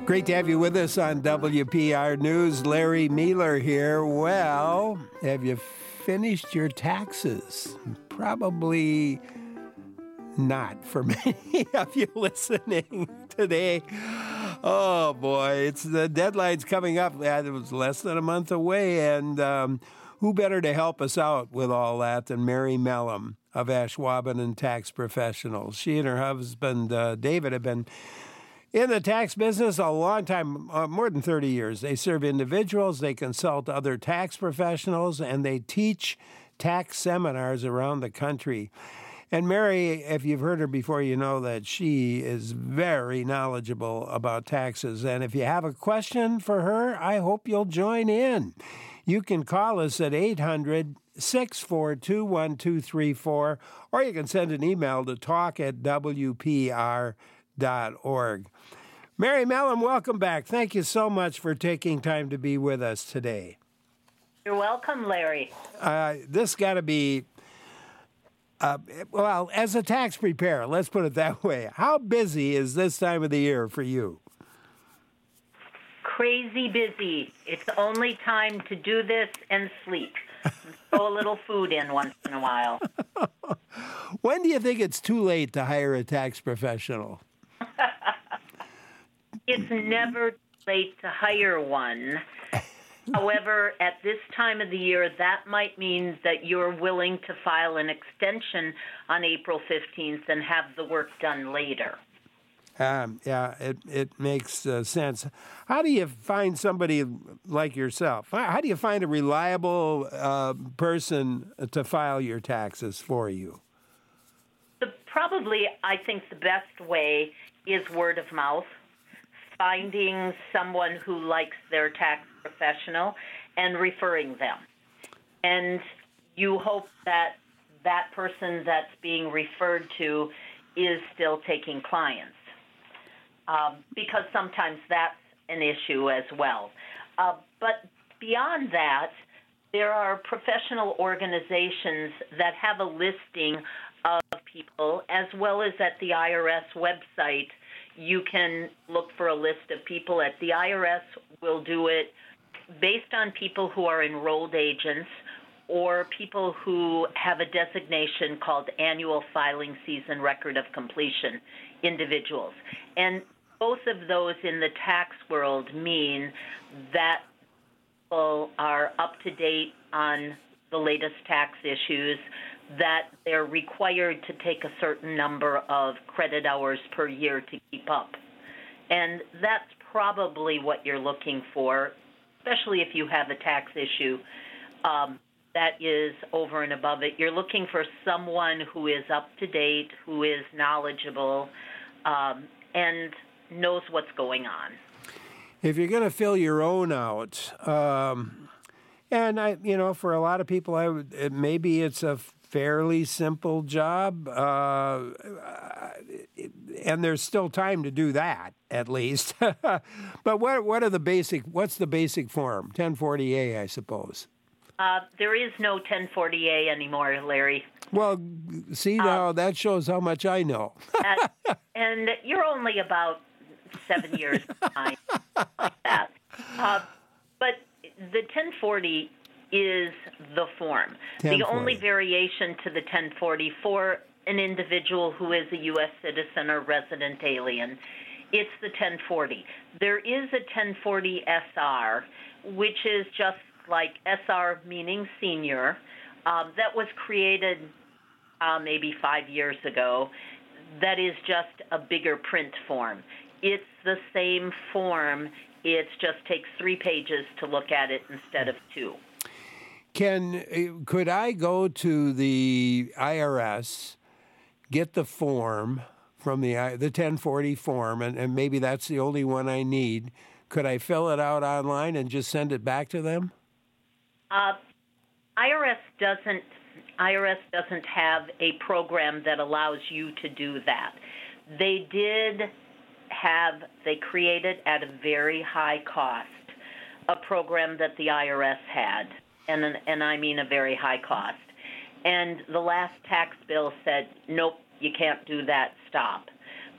Great to have you with us on WPR News. Larry Mealer here. Well, have you finished your taxes? Probably not for many of you listening today. Oh, boy, it's the deadline's coming up. It was less than a month away, and who better to help us out with all that than Mary Mellum of Ashwaubenon and Tax Professionals. She and her husband, David, have been in the tax business a long time, more than 30 years. They serve individuals, they consult other tax professionals, and they teach tax seminars around the country. And Mary, if you've heard her before, you know that she is very knowledgeable about taxes. And if you have a question for her, I hope you'll join in. You can call us at 800-642-1234, or you can send an email to talk@wpr.org. Mary Mellum, welcome back. Thank you so much for taking time to be with us today. You're welcome, Larry. This got to be, well, as a tax preparer, let's put it that way. How busy is this time of the year for you? Crazy busy. It's the only time to do this and sleep. Throw a little food in once in a while. When do you think it's too late to hire a tax professional? It's never too late to hire one. However, at this time of the year, that might mean that you're willing to file an extension on April 15th and have the work done later. Yeah, it makes sense. How do you find somebody like yourself? How do you find a reliable person to file your taxes for you? Probably, I think the best way is word of mouth, finding someone who likes their tax professional and referring them. And you hope that that person that's being referred to is still taking clients. Because sometimes that's an issue as well. But beyond that, there are professional organizations that have a listing of people, as well as at the IRS website. You can look for a list of people. At the IRS, will do it based on people who are enrolled agents or people who have a designation called Annual Filing Season Record of Completion individuals. And both of those in the tax world mean that people are up to date on the latest tax issues, that they're required to take a certain number of credit hours per year to keep up. And that's probably what you're looking for, especially if you have a tax issue that is over and above it. You're looking for someone who is up to date, who is knowledgeable, and knows what's going on. If you're going to fill your own out, and for a lot of people, maybe it's a fairly simple job, and there's still time to do that, at least. But what's the basic form? 1040A, I suppose. There is no 1040A anymore, Larry. Well, see now, that shows how much I know. And you're only about 7 years behind like that. But the 1040 is the form. 1040. The only variation to the 1040 for an individual who is a U.S. citizen or resident alien, it's the 1040. There is a 1040 SR, which is just like SR meaning senior, that was created maybe 5 years ago. That is just a bigger print form. It's the same form. It just takes 3 pages to look at it instead of 2. Could I go to the IRS, get the form from the 1040 form, and maybe that's the only one I need? Could I fill it out online and just send it back to them? IRS doesn't have a program that allows you to do that. They created at a very high cost a program that the IRS had, and I mean a very high cost. And the last tax bill said, nope, you can't do that, stop.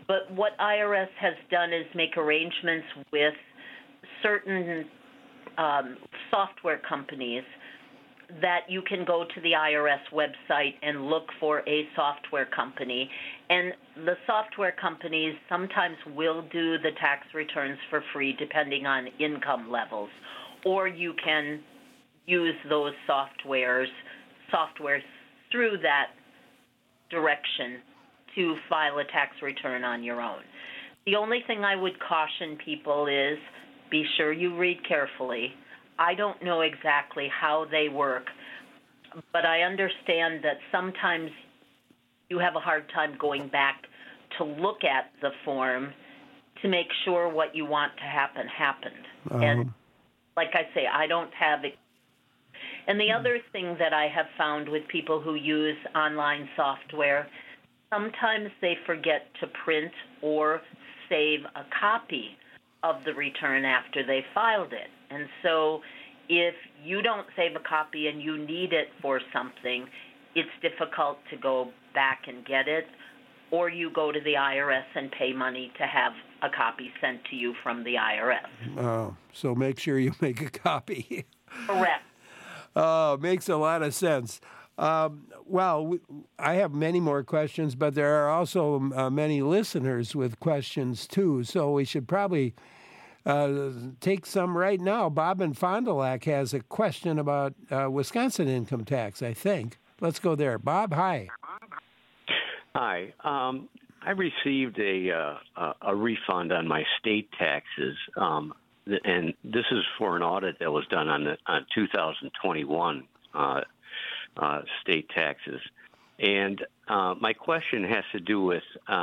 But what IRS has done is make arrangements with certain software companies that you can go to the IRS website and look for a software company. And the software companies sometimes will do the tax returns for free depending on income levels. Or you can use those software through that direction to file a tax return on your own. The only thing I would caution people is be sure you read carefully. I don't know exactly how they work, but I understand that sometimes you have a hard time going back to look at the form to make sure what you want to happen happened. And like I say, I don't have it. And the other thing that I have found with people who use online software, sometimes they forget to print or save a copy of the return after they filed it. And so if you don't save a copy and you need it for something, it's difficult to go back and get it, or you go to the IRS and pay money to have a copy sent to you from the IRS. So make sure you make a copy. Correct. Makes a lot of sense. Well, I have many more questions, but there are also many listeners with questions, too. So we should probably take some right now. Bob in Fond du Lac has a question about Wisconsin income tax, I think. Let's go there. Bob, hi. Hi. I received a refund on my state taxes, and this is for an audit that was done on 2021 state taxes. And my question has to do with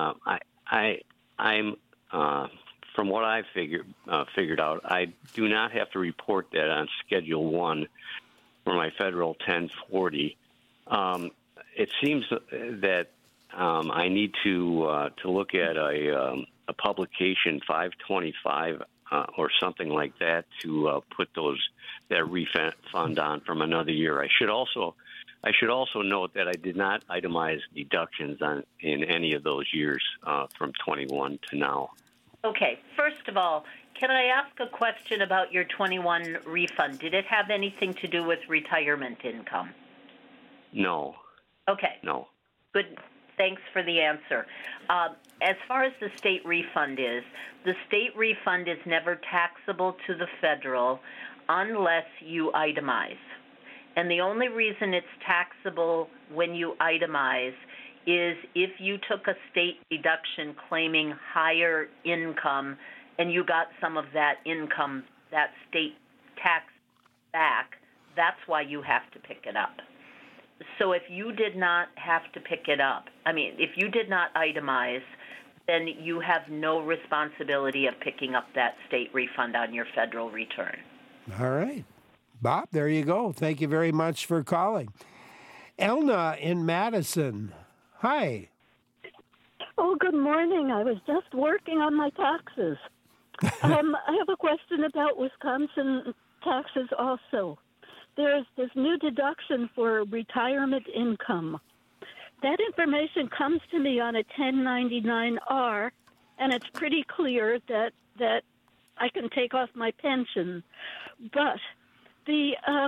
I'm from what I figured out, I do not have to report that on Schedule 1 for my federal 1040. It seems that I need to look at a publication 525 or something like that to put that refund on from another year. I should also note that I did not itemize deductions in any of those years from 21 to now. Okay. First of all, can I ask a question about your 21 refund? Did it have anything to do with retirement income? No. Okay. No. Good. Thanks for the answer. As far as the state refund is, the state refund is never taxable to the federal unless you itemize. And the only reason it's taxable when you itemize is if you took a state deduction claiming higher income and you got some of that income, that state tax back, that's why you have to pick it up. So if you did not have to pick it up, if you did not itemize, then you have no responsibility of picking up that state refund on your federal return. All right. Bob, there you go. Thank you very much for calling. Elna in Madison. Hi. Oh, good morning. I was just working on my taxes. I have a question about Wisconsin taxes also. There's this new deduction for retirement income. That information comes to me on a 1099-R, and it's pretty clear that I can take off my pension. But the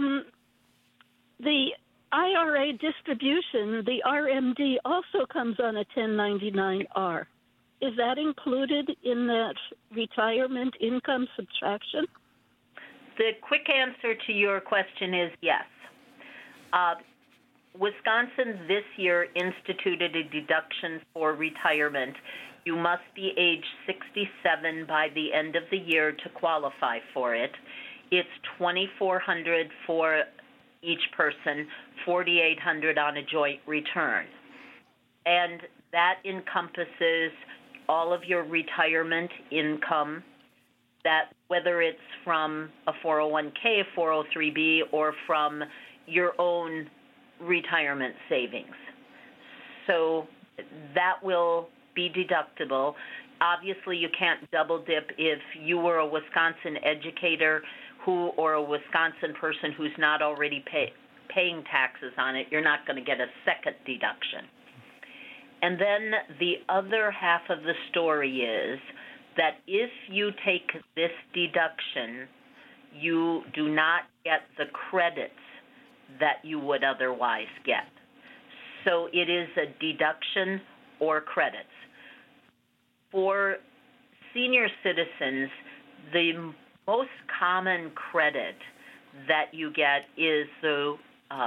IRA distribution, the RMD, also comes on a 1099-R. Is that included in that retirement income subtraction? The quick answer to your question is yes. Wisconsin this year instituted a deduction for retirement. You must be age 67 by the end of the year to qualify for it. It's $2,400 for each person, $4,800 on a joint return. And that encompasses all of your retirement income, that whether it's from a 401k, a 403b, or from your own retirement savings. So that will be deductible. Obviously, you can't double dip. If you were a Wisconsin educator or a Wisconsin person who's not already paying taxes on it, you're not going to get a second deduction. And then the other half of the story is that if you take this deduction, you do not get the credits that you would otherwise get. So it is a deduction or credits. For senior citizens, the most common credit that you get is the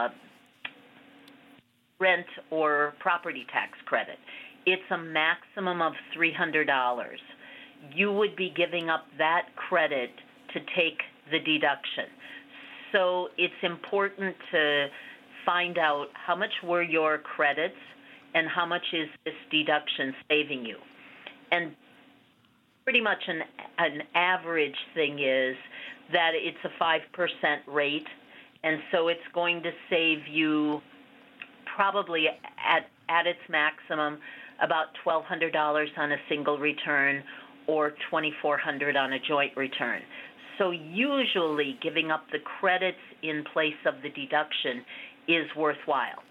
rent or property tax credit. It's a maximum of $300. You would be giving up that credit to take the deduction. So it's important to find out how much were your credits and how much is this deduction saving you. And pretty much an average thing is that it's a 5% rate, and so it's going to save you probably at its maximum about $1,200 on a single return or $2,400 on a joint return. So usually giving up the credits in place of the deduction is worthwhile.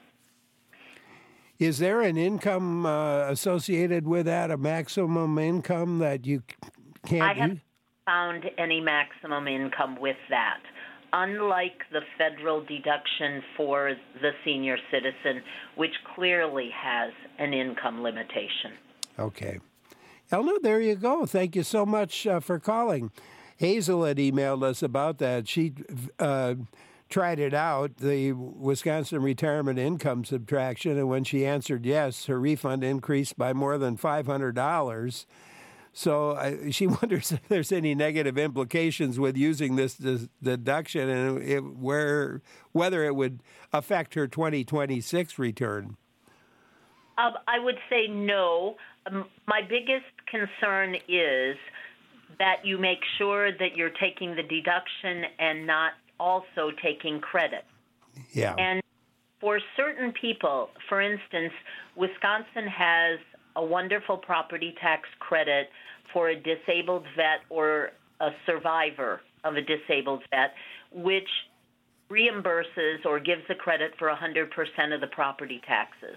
Is there an income associated with that, a maximum income that you can't I haven't found any maximum income with that. Unlike the federal deduction for the senior citizen, which clearly has an income limitation. Okay. Elna, there you go. Thank you so much for calling. Hazel had emailed us about that. She tried it out, the Wisconsin retirement income subtraction, and when she answered yes, her refund increased by more than $500. So she wonders if there's any negative implications with using this deduction and whether it would affect her 2026 return. I would say no. My biggest concern is that you make sure that you're taking the deduction and not also taking credit. Yeah. And for certain people, for instance, Wisconsin has a wonderful property tax credit for a disabled vet or a survivor of a disabled vet, which reimburses or gives a credit for 100% of the property taxes.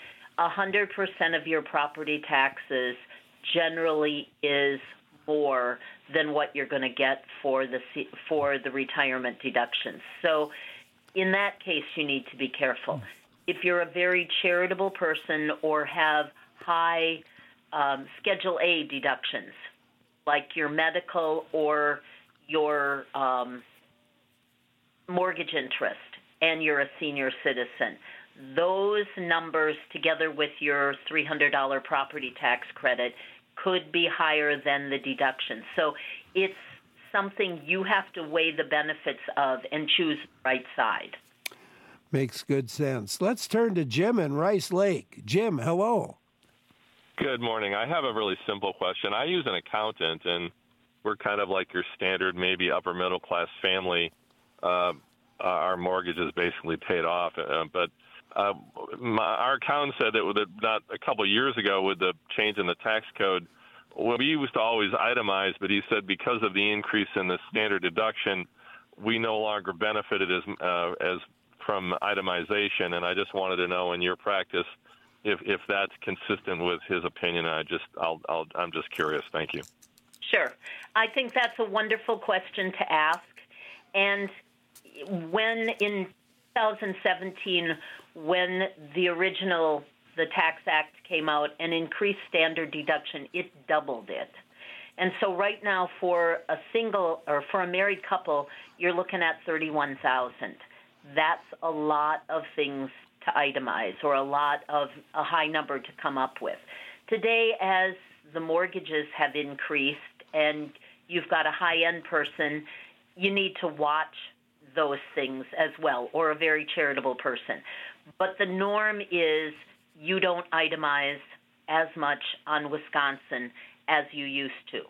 100% of your property taxes generally is more than what you're going to get for the retirement deductions. So in that case, you need to be careful. If you're a very charitable person or have high Schedule A deductions, like your medical or your mortgage interest, and you're a senior citizen, those numbers together with your $300 property tax credit could be higher than the deduction. So it's something you have to weigh the benefits of and choose the right side. Makes good sense. Let's turn to Jim in Rice Lake. Jim, hello. Good morning. I have a really simple question. I use an accountant, and we're kind of like your standard, maybe upper middle class family. Our mortgage is basically paid off, but our accountant said that not a couple of years ago with the change in the tax code, we used to always itemize, but he said because of the increase in the standard deduction, we no longer benefited as from itemization. And I just wanted to know in your practice if that's consistent with his opinion. I'm just curious. Thank you. Sure. I think that's a wonderful question to ask. And when in 2017, when the Tax Act came out and increased standard deduction, it doubled it. And so right now for a married couple, you're looking at $31,000. That's a lot of things to itemize or a high number to come up with. Today, as the mortgages have increased and you've got a high-end person, you need to watch those things as well, or a very charitable person. But the norm is you don't itemize as much on Wisconsin as you used to.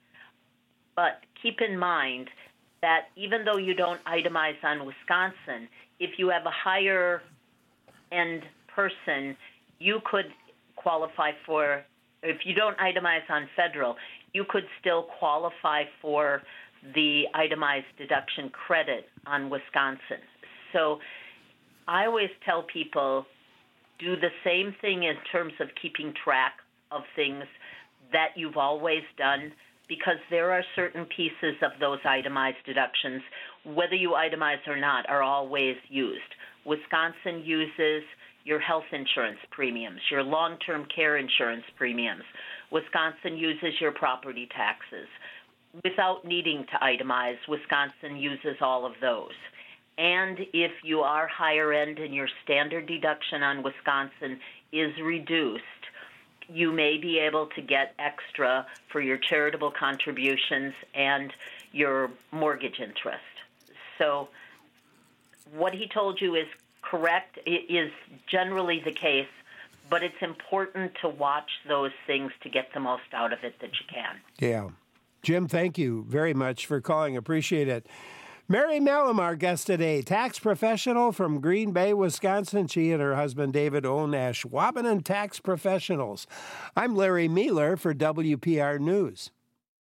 But keep in mind that even though you don't itemize on Wisconsin, if you have a higher end person, you could qualify for, if you don't itemize on federal, you could still qualify for the itemized deduction credit on Wisconsin. So I always tell people, do the same thing in terms of keeping track of things that you've always done, because there are certain pieces of those itemized deductions, whether you itemize or not, are always used. Wisconsin uses your health insurance premiums, your long-term care insurance premiums. Wisconsin uses your property taxes. Without needing to itemize, Wisconsin uses all of those. And if you are higher end and your standard deduction on Wisconsin is reduced, you may be able to get extra for your charitable contributions and your mortgage interest. So what he told you is correct. It is generally the case, but it's important to watch those things to get the most out of it that you can. Yeah. Jim, thank you very much for calling. Appreciate it. Mary Mellum, our guest today, tax professional from Green Bay, Wisconsin. She and her husband, David, own Ashwaubenon Tax Professionals. I'm Larry Mealer for WPR News.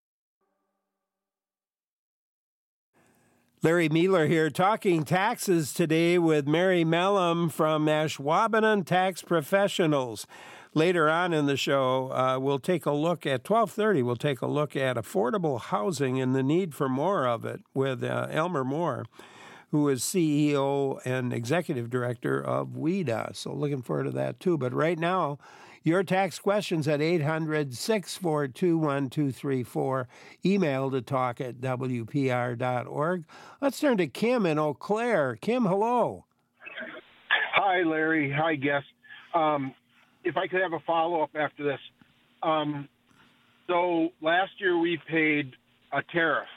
Larry Mealer here, talking taxes today with Mary Mellum from Ashwaubenon Tax Professionals. Later on in the show, we'll take a look at 12:30. We'll take a look at affordable housing and the need for more of it with Elmer Moore, who is CEO and Executive Director of WEDA. So looking forward to that too. But right now, your tax questions at 800-642-1234. Email to talk@wpr.org. Let's turn to Kim in Eau Claire. Kim, hello. Hi, Larry. Hi, guest. If I could have a follow-up after this. So last year we paid a tariff.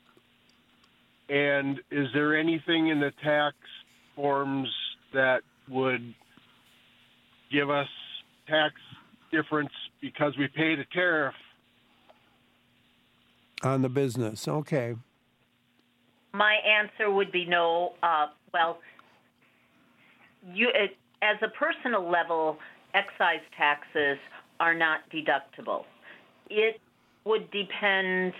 And is there anything in the tax forms that would give us tax difference because we paid a tariff? On the business, okay. My answer would be no. As a personal level, excise taxes are not deductible. It would depend.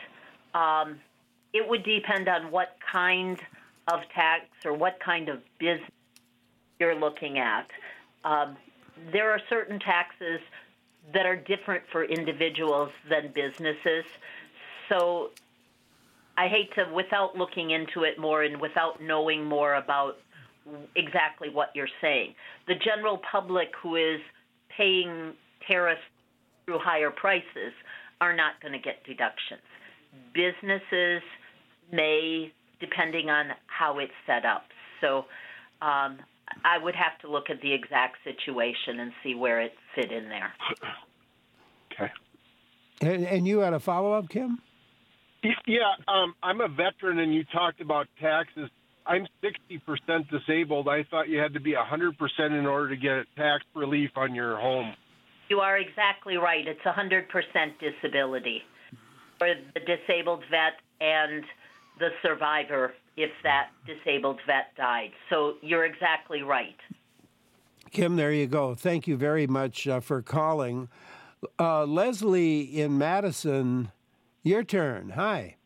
It would depend on what kind of tax or what kind of business you're looking at. There are certain taxes that are different for individuals than businesses. So I hate to, without looking into it more and without knowing more about exactly what you're saying, the general public who is paying tariffs through higher prices are not going to get deductions. Businesses may, depending on how it's set up. So I would have to look at the exact situation and see where it fit in there. Okay. And you had a follow-up, Kim? Yeah, I'm a veteran, and you talked about taxes. I'm 60% disabled. I thought you had to be 100% in order to get tax relief on your home. You are exactly right. It's 100% disability for the disabled vet and the survivor if that disabled vet died. So you're exactly right. Kim, there you go. Thank you very much for calling. Leslie in Madison, your turn. Hi.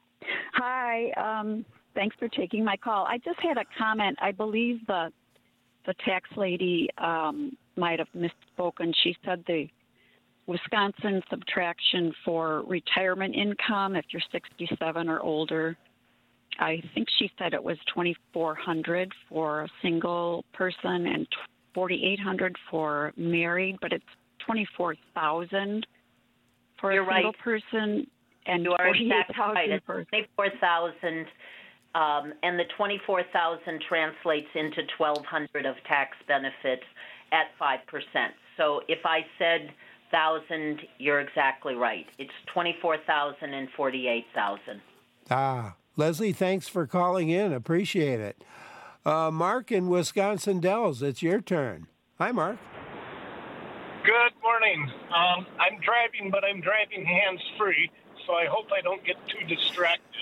Hi. Thanks for taking my call. I just had a comment. I believe the tax lady might have misspoken. She said the Wisconsin subtraction for retirement income if you're 67 or older. I think she said it was $2,400 for a single person and $4,800 for married, but it's $24,000 for You're a single right. person and You are exactly right. $48,000 It's $24,000, and the $24,000 translates into $1,200 of tax benefits at 5%. So if I said $1,000, you're exactly right. It's $24,000 and $48,000. Leslie, thanks for calling in. Appreciate it. Mark in Wisconsin Dells, it's your turn. Hi, Mark. Good morning. I'm driving, but I'm driving hands-free, so I hope I don't get too distracted.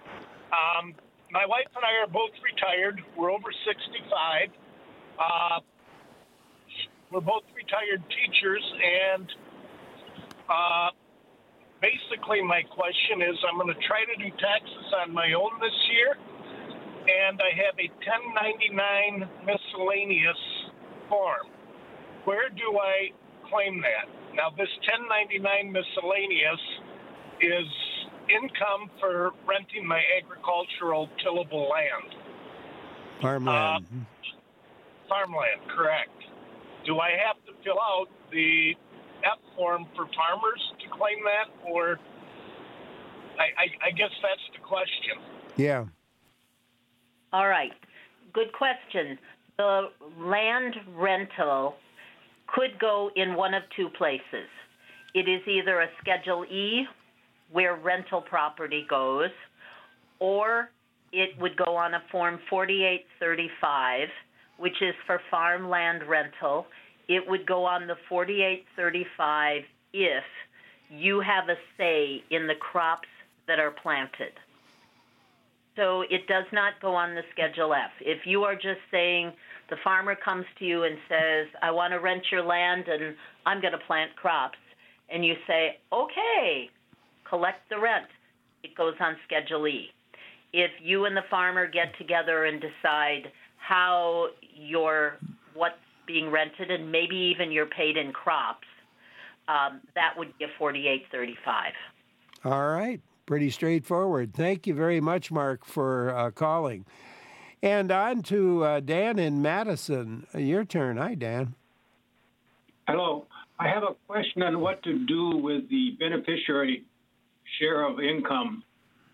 My wife and I are both retired. We're over 65. We're both retired teachers, and basically my question is I'm going to try to do taxes on my own this year, and I have a 1099 miscellaneous form. where do I claim that? Now, this 1099 miscellaneous is income for renting my agricultural tillable land. Farmland. Farmland, correct. Do I have to fill out the F form for farmers to claim that, or I guess that's the question. Yeah. All right. Good question. The land rental could go in one of two places. It is either a Schedule E, where rental property goes, or it would go on a Form 4835, which is for farmland rental. It would go on the 4835 if you have a say in the crops that are planted. So it does not go on the Schedule F. If you are just saying, the farmer comes to you and says, I want to rent your land and I'm going to plant crops, and you say, okay, collect the rent, it goes on Schedule E. If you and the farmer get together and decide how what's being rented, and maybe even you're paid in crops, that would be a 4835. All right. Pretty straightforward. Thank you very much, Mark, for calling. And on to Dan in Madison. Your turn. Hi, Dan. Hello. I have a question on what to do with the beneficiary share of income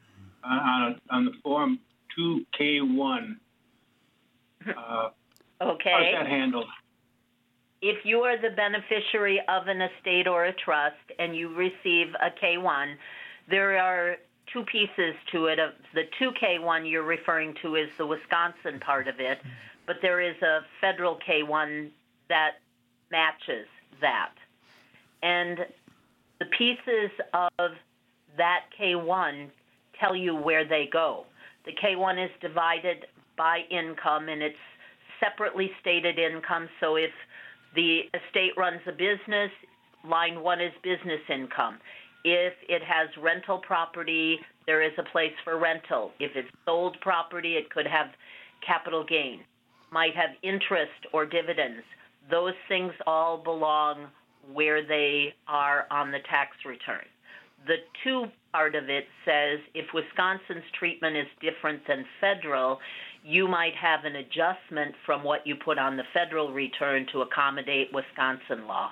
on the Form 2K1. Okay. How's that handled? If you are the beneficiary of an estate or a trust and you receive a K1, there are two pieces to it. The 2K1 you're referring to is the Wisconsin part of it, but there is a federal K1 that matches that. And the pieces of that K1 tell you where they go. The K1 is divided by income, and it's separately stated income. So if the estate runs a business, line 1 is business income. If it has rental property, there is a place for rental. If it's sold property, it could have capital gain, might have interest or dividends. Those things all belong where they are on the tax return. The 2 part of it says if Wisconsin's treatment is different than federal, you might have an adjustment from what you put on the federal return to accommodate Wisconsin law.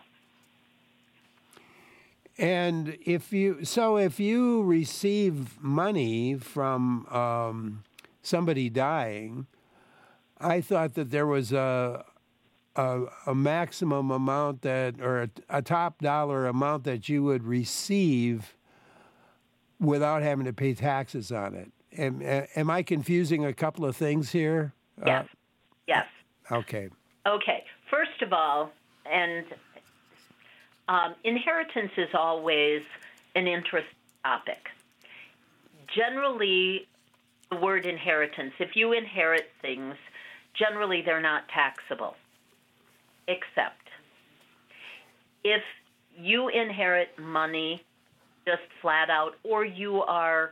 And if you receive money from somebody dying, I thought that there was a maximum amount or a top dollar amount that you would receive without having to pay taxes on it. Am I confusing a couple of things here? Yes. Yes. Okay. Okay. First of all, and inheritance is always an interest topic. Generally, the word inheritance, if you inherit things, generally they're not taxable, except if you inherit money just flat out, or you are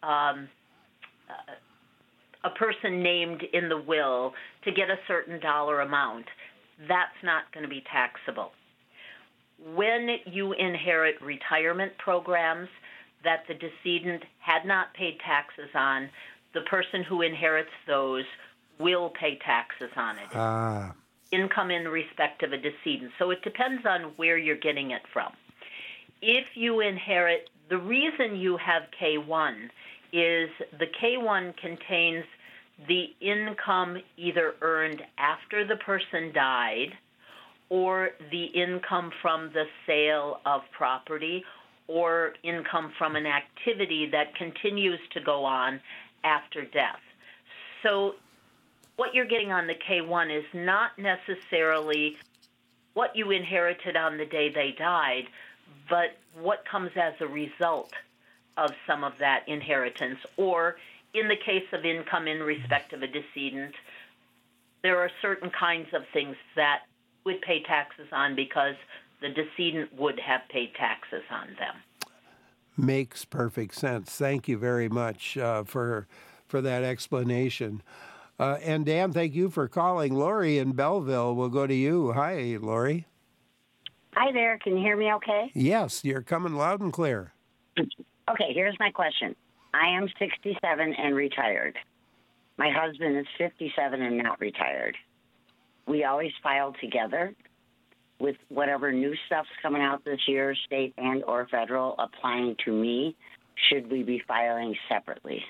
a person named in the will to get a certain dollar amount, that's not going to be taxable. When you inherit retirement programs that the decedent had not paid taxes on, the person who inherits those will pay taxes on it. Income in respect of a decedent. So it depends on where you're getting it from. If you inherit, the reason you have K1 is the K1 contains the income either earned after the person died or the income from the sale of property or income from an activity that continues to go on after death. So what you're getting on the K1 is not necessarily what you inherited on the day they died, but what comes as a result of some of that inheritance. Or in the case of income in respect of a decedent, there are certain kinds of things that would pay taxes on because the decedent would have paid taxes on them. Makes perfect sense. Thank you very much for that explanation. And Dan, thank you for calling. Lori in Belleville, we'll go to you. Hi, Lori. Hi there. Can you hear me okay? Yes, you're coming loud and clear. Okay, here's my question. I am 67 and retired. My husband is 57 and not retired. We always file together with whatever new stuff's coming out this year, state and or federal, applying to me. Should we be filing separately?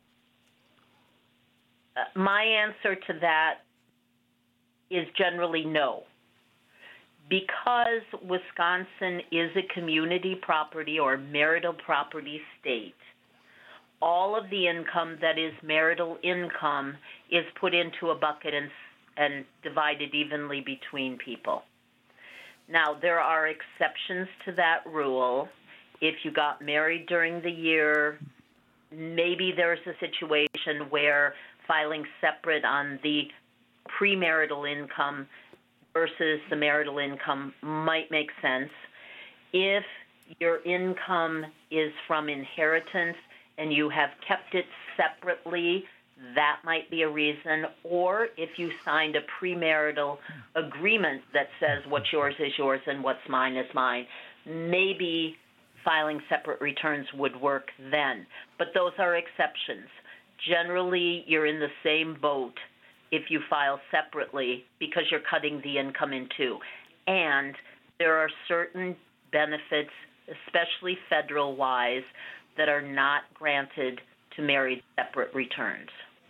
My answer to that is generally no. Because Wisconsin is a community property or marital property state, all of the income that is marital income is put into a bucket and divided evenly between people. Now, there are exceptions to that rule. If you got married during the year, maybe there's a situation where filing separate on the premarital income versus the marital income might make sense. If your income is from inheritance and you have kept it separately, that might be a reason. Or if you signed a premarital agreement that says what's yours is yours and what's mine is mine, maybe filing separate returns would work then. But those are exceptions. Generally, you're in the same boat if you file separately because you're cutting the income in two. And there are certain benefits, especially federal-wise, that are not granted to married separate returns.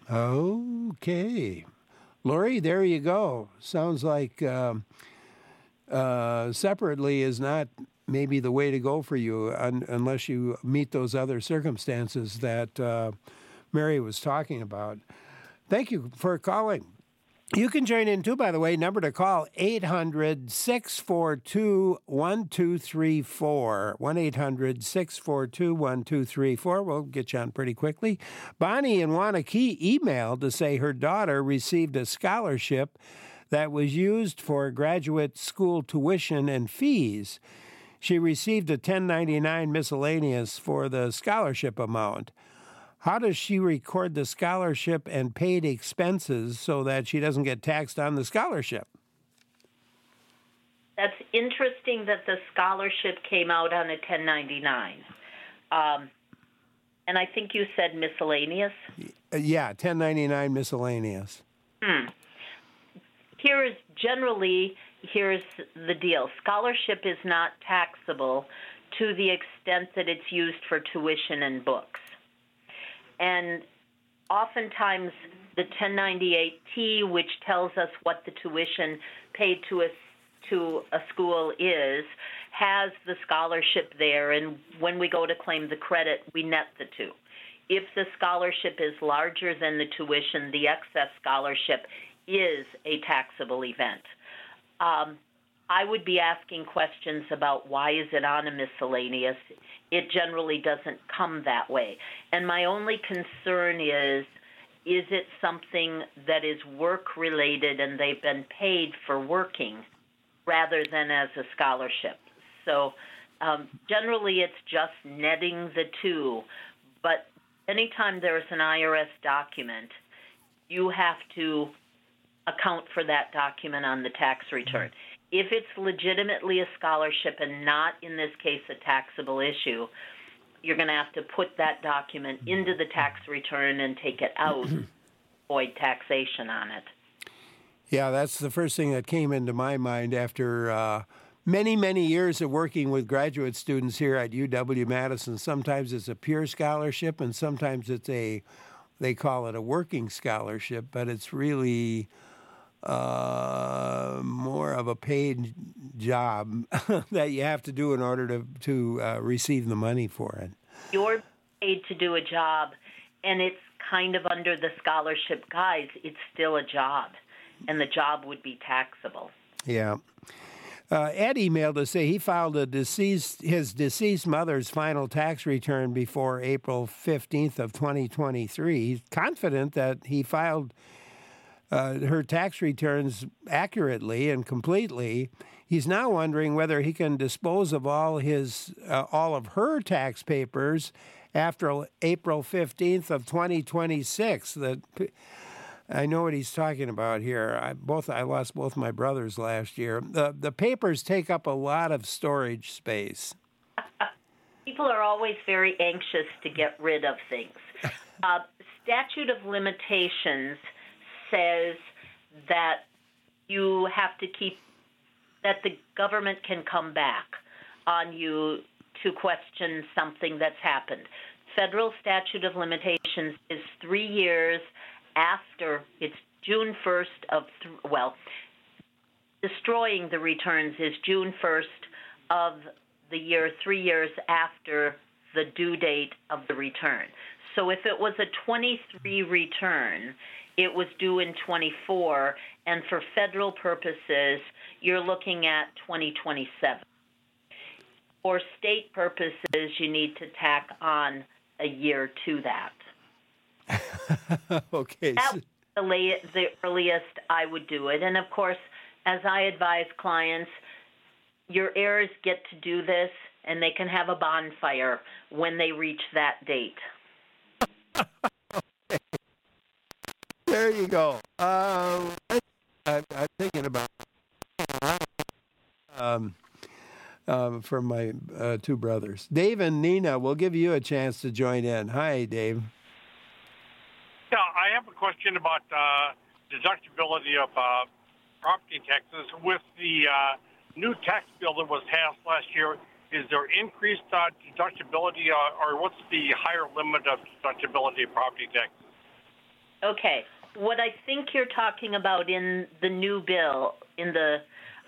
Okay. Lori, there you go. Sounds like separately is not maybe the way to go for you unless you meet those other circumstances that Mary was talking about. Thank you for calling. You can join in too, by the way. Number to call, 800-642-1234. 1-800-642-1234. We'll get you on pretty quickly. Bonnie in Wanakee emailed to say her daughter received a scholarship that was used for graduate school tuition and fees. She received a 1099 miscellaneous for the scholarship amount. How does she record the scholarship and paid expenses so that she doesn't get taxed on the scholarship? That's interesting that the scholarship came out on a 1099. And I think you said miscellaneous? Yeah, 1099 miscellaneous. Here's the deal. Scholarship is not taxable to the extent that it's used for tuition and books. And oftentimes the 1098-T, which tells us what the tuition paid to a school is, has the scholarship there. And when we go to claim the credit, we net the two. If the scholarship is larger than the tuition, the excess scholarship is a taxable event. I would be asking questions about why is it on a miscellaneous. It generally doesn't come that way. And my only concern is it something that is work-related and they've been paid for working rather than as a scholarship? So generally it's just netting the two. But anytime there's an IRS document, you have to account for that document on the tax return. If it's legitimately a scholarship and not, in this case, a taxable issue, you're going to have to put that document into the tax return and take it out, avoid taxation on it. Yeah, that's the first thing that came into my mind after many, many years of working with graduate students here at UW-Madison. Sometimes it's a pure scholarship and sometimes it's they call it a working scholarship, but it's really more of a paid job that you have to do in order to receive the money for it. You're paid to do a job, and it's kind of under the scholarship guise. It's still a job, and the job would be taxable. Yeah. Ed emailed to say he filed his deceased mother's final tax return before April 15th of 2023. He's confident that he filed her tax returns accurately and completely. He's now wondering whether he can dispose of all of her tax papers after April 15th of 2026. I know what he's talking about here. I lost both my brothers last year. The papers take up a lot of storage space. People are always very anxious to get rid of things. Statute of limitations says that you have to keep, that the government can come back on you to question something that's happened. Federal statute of limitations is 3 years after, it's June 1st of, destroying the returns is June 1st of the year, 3 years after the due date of the return. So if it was a 23 return, it was due in 24, and for federal purposes, you're looking at 2027. For state purposes, you need to tack on a year to that. Okay. That was the earliest I would do it. And of course, as I advise clients, your heirs get to do this, and they can have a bonfire when they reach that date. Okay. There you go. I'm thinking about from my two brothers. Dave and Nina, we'll give you a chance to join in. Hi, Dave. Yeah, I have a question about deductibility of property taxes. With the new tax bill that was passed last year, is there increased deductibility, or what's the higher limit of deductibility of property taxes? Okay. What I think you're talking about in the new bill, in the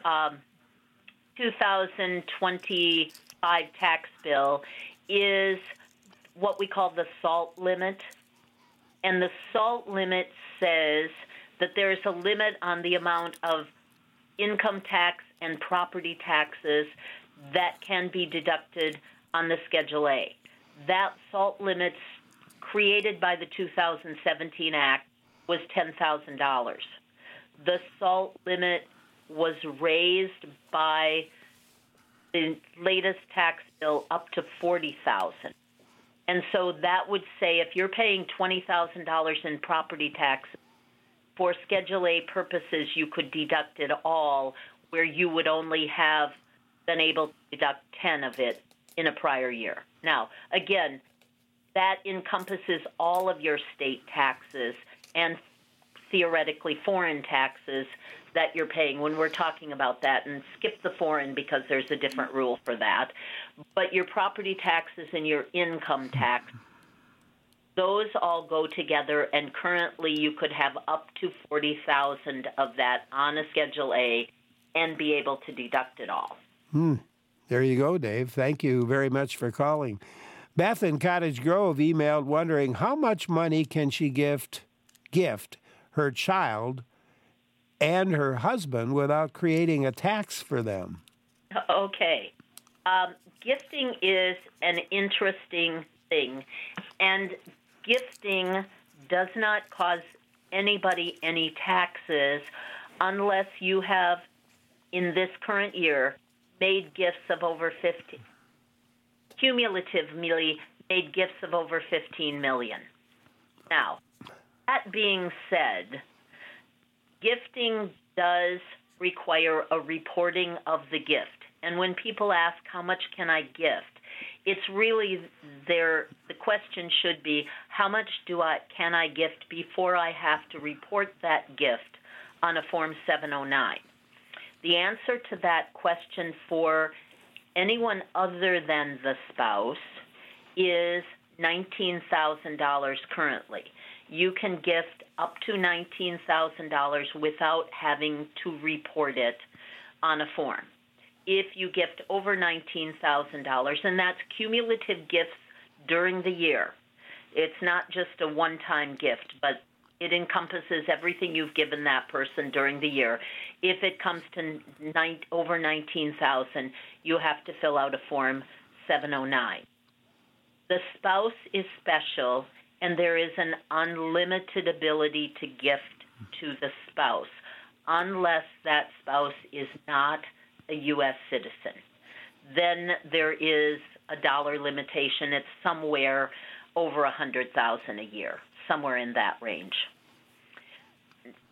2025 tax bill, is what we call the SALT limit. And the SALT limit says that there's a limit on the amount of income tax and property taxes that can be deducted on the Schedule A. That SALT limit, created by the 2017 Act, was $10,000. The SALT limit was raised by the latest tax bill up to $40,000. And so that would say if you're paying $20,000 in property tax, for Schedule A purposes, you could deduct it all, where you would only have been able to deduct 10 of it in a prior year. Now, again, that encompasses all of your state taxes and theoretically foreign taxes that you're paying when we're talking about that, and skip the foreign because there's a different rule for that. But your property taxes and your income tax, those all go together, and currently you could have up to $40,000 of that on a Schedule A and be able to deduct it all. There you go, Dave. Thank you very much for calling. Beth in Cottage Grove emailed wondering how much money can she gift her child and her husband without creating a tax for them. Okay. Gifting is an interesting thing, and gifting does not cause anybody any taxes unless you have, in this current year, made gifts of over 50, cumulatively made gifts of over $15 million. Now, that being said, gifting does require a reporting of the gift. And when people ask, how much can I gift? It's really the question should be, how much can I gift before I have to report that gift on a Form 709? The answer to that question for anyone other than the spouse is $19,000 currently. You can gift up to $19,000 without having to report it on a form. If you gift over $19,000, and that's cumulative gifts during the year. It's not just a one-time gift, but it encompasses everything you've given that person during the year. If it comes to over $19,000, you have to fill out a Form 709. The spouse is special, and there is an unlimited ability to gift to the spouse, unless that spouse is not a U.S. citizen. Then there is a dollar limitation. It's somewhere over $100,000 a year, somewhere in that range.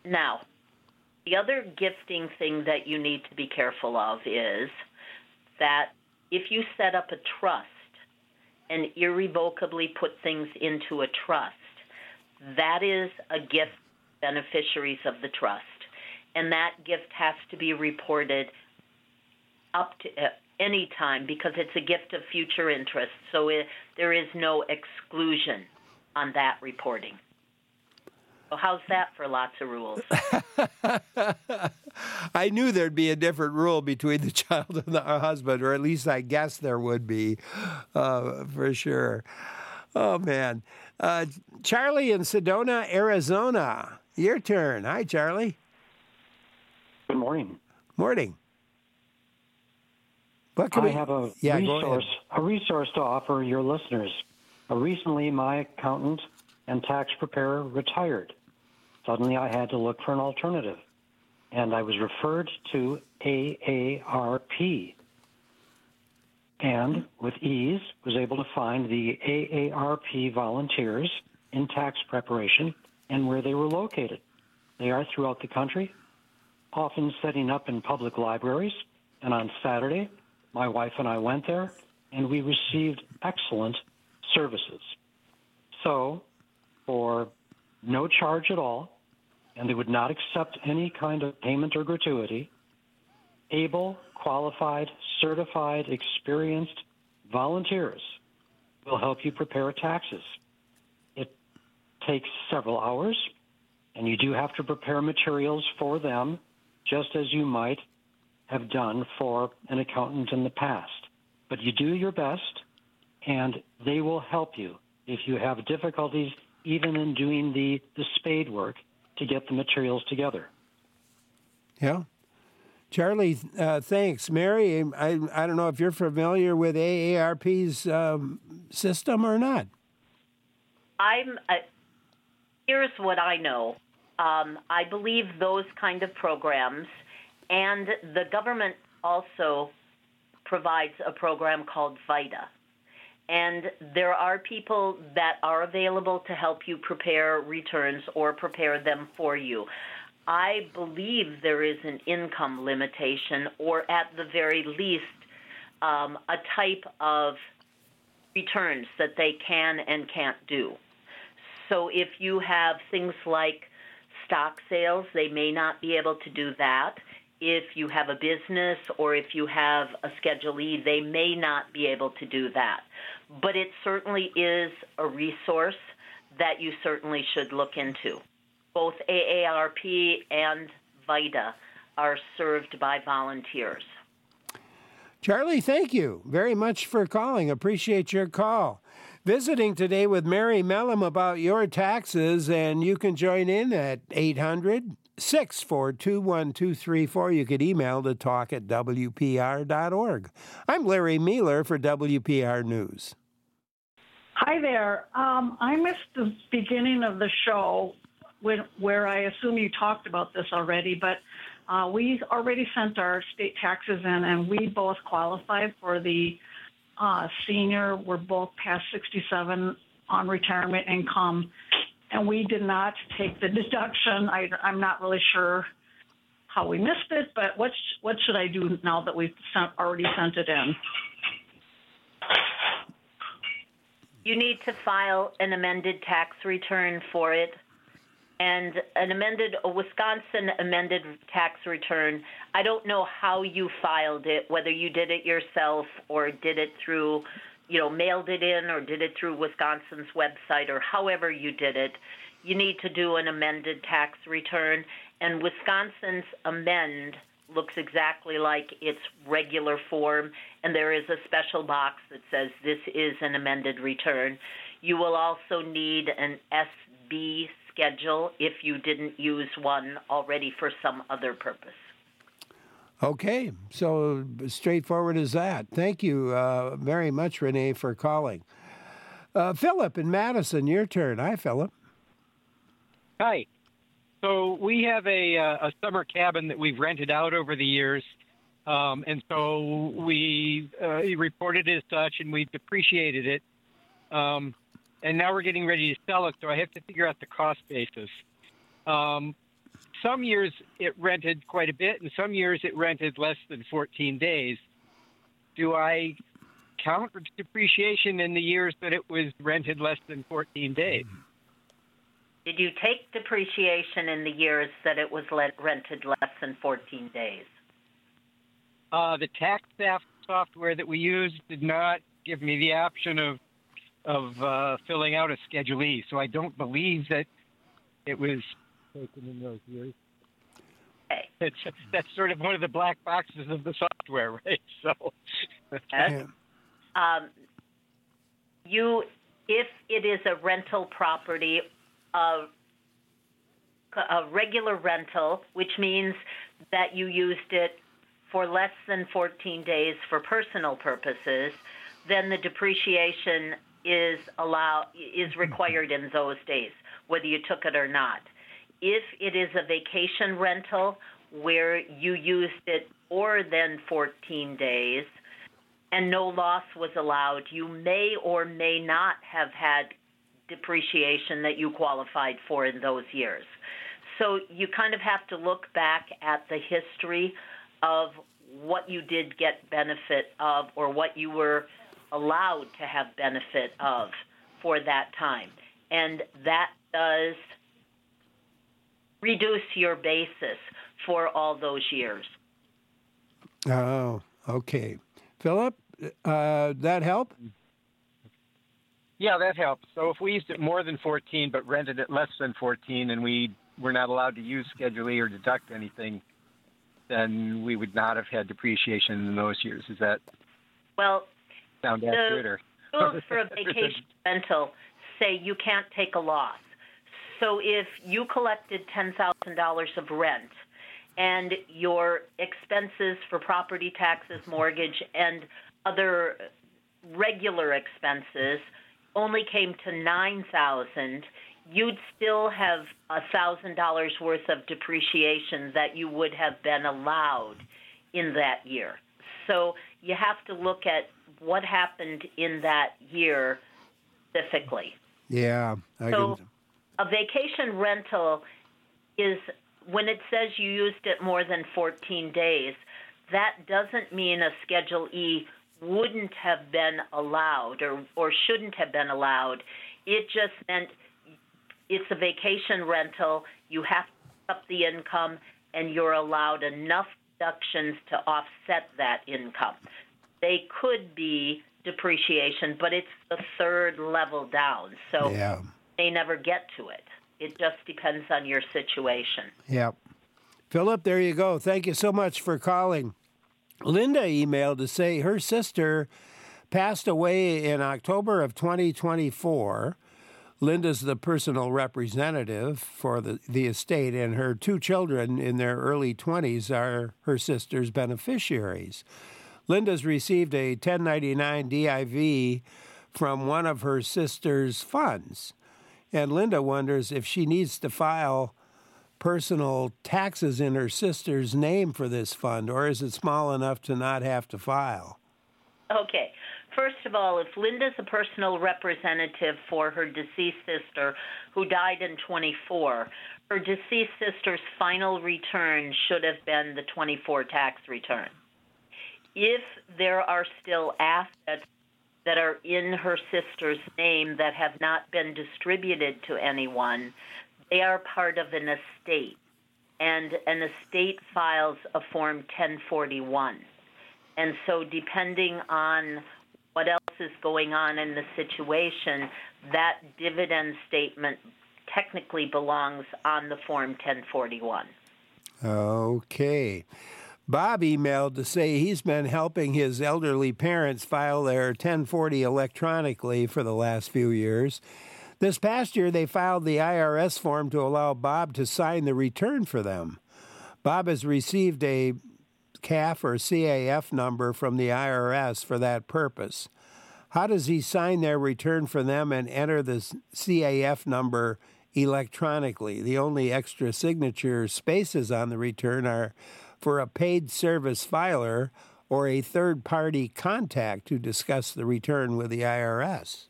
Now, the other gifting thing that you need to be careful of is that if you set up a trust and irrevocably put things into a trust, that is a gift to beneficiaries of the trust. And that gift has to be reported up to any time because it's a gift of future interest. So there is no exclusion on that reporting. So how's that for lots of rules? I knew there'd be a different rule between the child and the husband, or at least I guess there would be, for sure. Oh, man. Charlie in Sedona, Arizona. Your turn. Hi, Charlie. Good morning. Morning. What can I have a resource to offer your listeners. Recently, my accountant and tax preparer retired. Suddenly, I had to look for an alternative, and I was referred to AARP. And with ease, was able to find the AARP volunteers in tax preparation and where they were located. They are throughout the country, often setting up in public libraries. And on Saturday, my wife and I went there, and we received excellent services. So, for no charge at all, and they would not accept any kind of payment or gratuity, able, qualified, certified, experienced volunteers will help you prepare taxes. It takes several hours, and you do have to prepare materials for them, just as you might have done for an accountant in the past. But you do your best, and they will help you if you have difficulties even in doing the spade work to get the materials together. Yeah. Charlie, thanks. Mary, I don't know if you're familiar with AARP's system or not. Here's what I know. I believe those kind of programs, and the government also provides a program called VITA. And there are people that are available to help you prepare returns or prepare them for you. I believe there is an income limitation, or at the very least, a type of returns that they can and can't do. So if you have things like stock sales, they may not be able to do that. If you have a business or if you have a Schedule E, they may not be able to do that. But it certainly is a resource that you certainly should look into. Both AARP and VITA are served by volunteers. Charlie, thank you very much for calling. Appreciate your call. Visiting today with Mary Mellum about your taxes, and you can join in at 800-642-1234. You could email to talk@wpr.org. I'm Larry Mealer for WPR News. Hi there. I missed the beginning of the show where I assume you talked about this already, but we already sent our state taxes in, and we both qualified for the senior. We're both past 67 on retirement income, and we did not take the deduction. I'm not really sure how we missed it, but what should I do now that we've already sent it in? You need to file an amended tax return for it. And a Wisconsin amended tax return, I don't know how you filed it, whether you did it yourself or did it through, mailed it in or did it through Wisconsin's website, or however you did it. You need to do an amended tax return. And Wisconsin's amend looks exactly like its regular form, and there is a special box that says this is an amended return. You will also need an SB schedule if you didn't use one already for some other purpose. Okay, so straightforward as that. Thank you very much, Renee, for calling. Philip in Madison, your turn. Hi, Philip. Hi. So we have a summer cabin that we've rented out over the years, and so we reported it as such, and we've depreciated it. And now we're getting ready to sell it, so I have to figure out the cost basis. Some some years it rented quite a bit, and some years it rented less than 14 days. Do I count depreciation in the years that it was rented less than 14 days? Did you take depreciation in the years that it was rented less than 14 days? The tax software that we used did not give me the option of filling out a Schedule E, so I don't believe that it was taken in those years. Okay. That's sort of one of the black boxes of the software, right? So, yes. If it is a rental property, a regular rental, which means that you used it for less than 14 days for personal purposes, then the depreciation is required in those days, whether you took it or not. If it is a vacation rental where you used it more than 14 days and no loss was allowed, you may or may not have had depreciation that you qualified for in those years. So you kind of have to look back at the history of what you did get benefit of or what you were allowed to have benefit of for that time. And that does reduce your basis for all those years. Oh, okay. Philip, that help? yeah, that helps. So if we used it more than 14 but rented it less than 14 and we were not allowed to use Schedule E or deduct anything, then we would not have had depreciation in those years. Is that sound accurate? Or rules for a vacation rental say you can't take a loss. So if you collected $10,000 of rent and your expenses for property taxes, mortgage, and other regular expenses only came to $9,000, you'd still have $1,000 worth of depreciation that you would have been allowed in that year. So you have to look at what happened in that year specifically. Yeah. A vacation rental is, when it says you used it more than 14 days, that doesn't mean a Schedule E wouldn't have been allowed or shouldn't have been allowed. It just meant it's a vacation rental, you have to up the income, and you're allowed enough deductions to offset that income. They could be depreciation, but it's the third level down, so they never get to it. It just depends on your situation. Yeah. Philip, there you go. Thank you so much for calling. Linda emailed to say her sister passed away in October of 2024. Linda's the personal representative for the estate, and her two children in their early 20s are her sister's beneficiaries. Linda's received a 1099 DIV from one of her sister's funds, and Linda wonders if she needs to file personal taxes in her sister's name for this fund, or is it small enough to not have to file? Okay. First of all, if Linda's a personal representative for her deceased sister who died in 24, her deceased sister's final return should have been the 24 tax return. If there are still assets that are in her sister's name that have not been distributed to anyone, they are part of an estate, and an estate files a Form 1041. And so depending on what else is going on in the situation, that dividend statement technically belongs on the Form 1041. Okay. Bob emailed to say he's been helping his elderly parents file their 1040 electronically for the last few years. This past year, they filed the IRS form to allow Bob to sign the return for them. Bob has received a CAF or CAF number from the IRS for that purpose. How does he sign their return for them and enter the CAF number electronically? The only extra signature spaces on the return are for a paid service filer or a third-party contact to discuss the return with the IRS.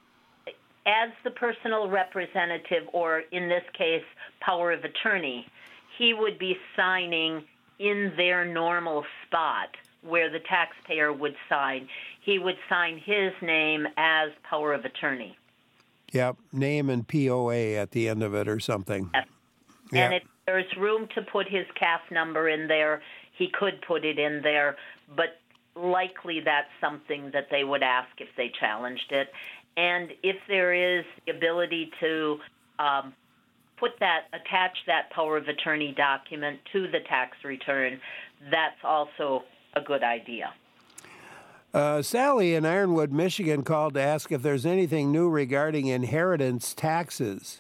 As the personal representative, or in this case, power of attorney, he would be signing in their normal spot where the taxpayer would sign. He would sign his name as power of attorney. Yep, name and POA at the end of it or something. Yes. Yep. And if there's room to put his CAF number in there, he could put it in there, but likely that's something that they would ask if they challenged it. And if there is the ability to attach that power of attorney document to the tax return, that's also a good idea. Sally in Ironwood, Michigan called to ask if there's anything new regarding inheritance taxes.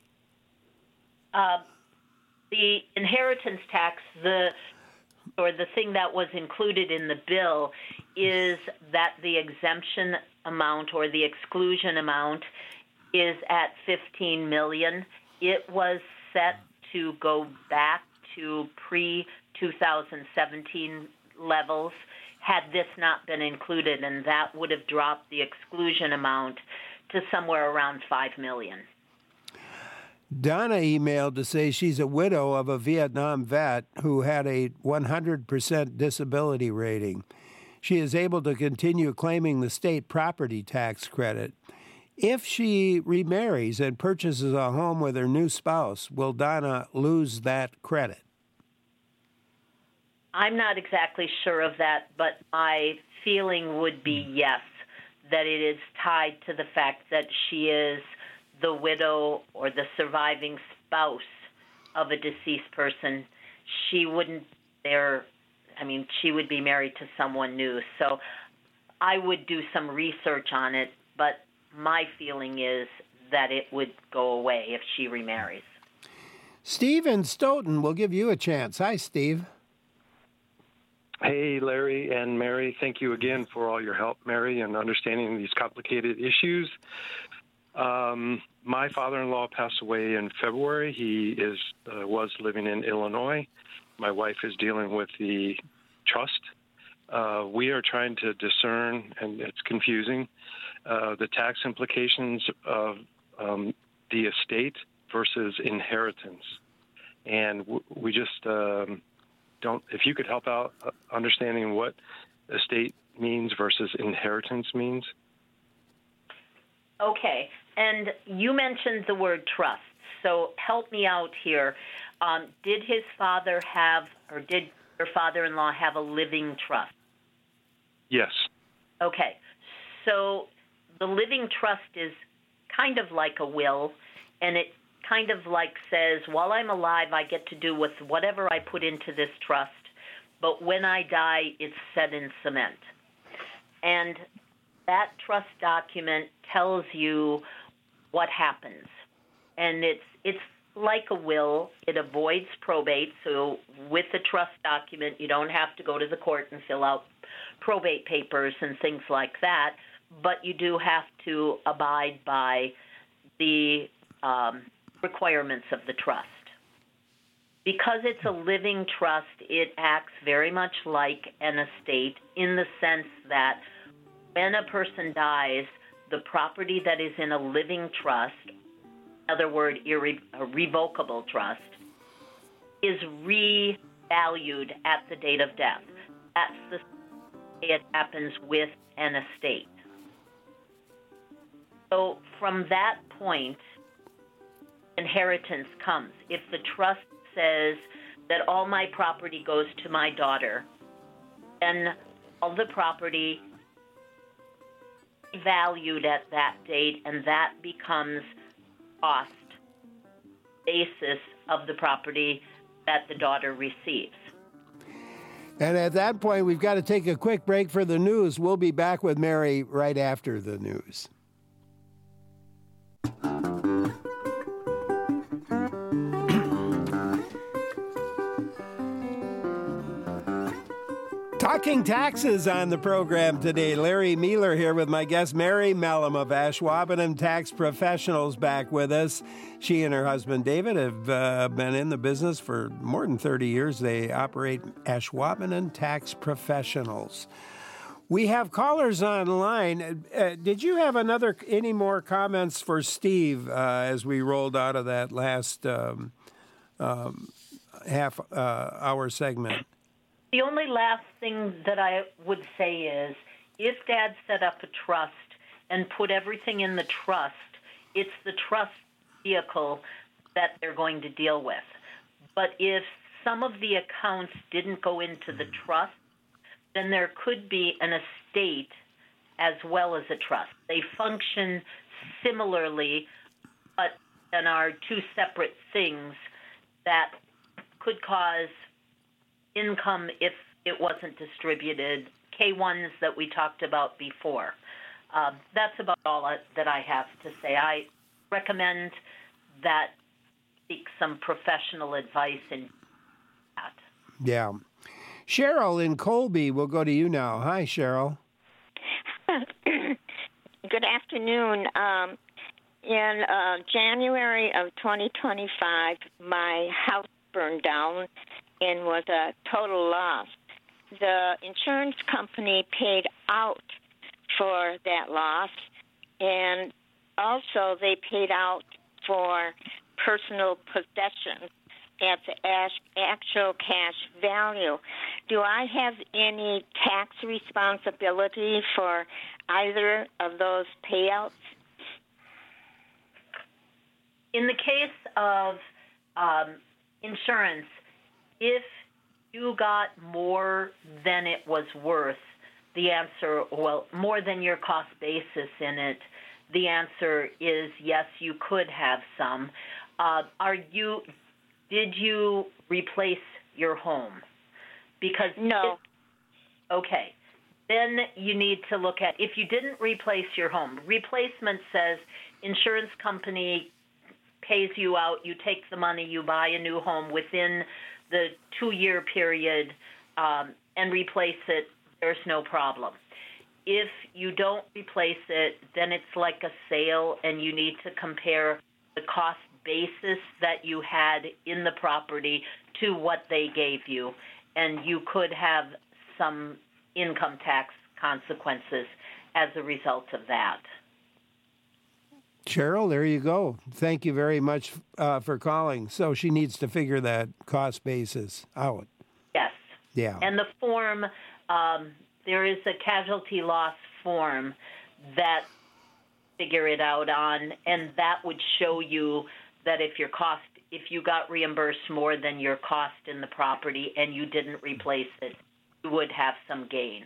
The inheritance tax, the thing that was included in the bill is that the exemption amount or the exclusion amount is at $15 million. It was set to go back to pre-2017 levels had this not been included, and that would have dropped the exclusion amount to somewhere around $5 million. Donna emailed to say she's a widow of a Vietnam vet who had a 100% disability rating. She is able to continue claiming the state property tax credit. If she remarries and purchases a home with her new spouse, will Donna lose that credit? I'm not exactly sure of that, but my feeling would be yes, that it is tied to the fact that she is the widow or the surviving spouse of a deceased person. She wouldn't she would be married to someone new. So I would do some research on it, but my feeling is that it would go away if she remarries. Steve in Stoughton will give you a chance. Hi, Steve. Hey, Larry and Mary. Thank you again for all your help, Mary, in understanding these complicated issues. My father-in-law passed away in February. He was living in Illinois. My wife is dealing with the trust. We are trying to discern, and it's confusing, the tax implications of the estate versus inheritance. And we just if you could help out understanding what estate means versus inheritance means. Okay, and you mentioned the word trust, so help me out here. Did his father have, or did your father-in-law have a living trust? Yes. Okay, so the living trust is kind of like a will, and it kind of like says, while I'm alive, I get to do with whatever I put into this trust, but when I die, it's set in cement. And that trust document tells you what happens. And it's like a will. It avoids probate. So with the trust document, you don't have to go to the court and fill out probate papers and things like that, but you do have to abide by the requirements of the trust. Because it's a living trust, it acts very much like an estate in the sense that when a person dies, the property that is in a living trust, in other words, a revocable trust, is revalued at the date of death. That's the way it happens with an estate. So from that point, inheritance comes. If the trust says that all my property goes to my daughter, then all the property valued at that date, and that becomes cost basis of the property that the daughter receives. And at that point, we've got to take a quick break for the news. We'll be back with Mary right after the news. Talking taxes on the program today. Larry Mealer here with my guest, Mary Mellem of Ashwaubenon Tax Professionals, back with us. She and her husband, David, have been in the business for more than 30 years. They operate Ashwaubenon Tax Professionals. We have callers online. Did you have any more comments for Steve as we rolled out of that last half-hour segment. The only last thing that I would say is, if Dad set up a trust and put everything in the trust, it's the trust vehicle that they're going to deal with. But if some of the accounts didn't go into the trust, then there could be an estate as well as a trust. They function similarly, but then are two separate things that could cause income if it wasn't distributed, K1s that we talked about before. That's about all that I have to say. I recommend that seek some professional advice in that. Yeah. Cheryl in Colby, we'll go to you now. Hi, Cheryl. Good afternoon. In January of 2025, my house burned down and was a total loss. The insurance company paid out for that loss, and also they paid out for personal possessions at the actual cash value. Do I have any tax responsibility for either of those payouts? In the case of insurance, if you got more than it was worth, the answer, well, more than your cost basis in it, the answer is yes, you could have some. Did you replace your home? Because no. Okay. Then you need to look at, if you didn't replace your home, replacement says insurance company pays you out, you take the money, you buy a new home within the 2-year period and replace it, there's no problem. If you don't replace it, then it's like a sale, and you need to compare the cost basis that you had in the property to what they gave you, and you could have some income tax consequences as a result of that. Cheryl, there you go. Thank you very much for calling. So she needs to figure that cost basis out. Yes. Yeah. And the form, there is a casualty loss form that figure it out on, and that would show you that if you got reimbursed more than your cost in the property and you didn't replace it, you would have some gain.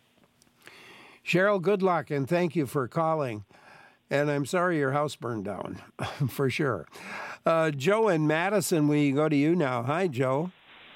Cheryl, good luck, and thank you for calling. And I'm sorry your house burned down, for sure. Joe in Madison, we go to you now. Hi, Joe.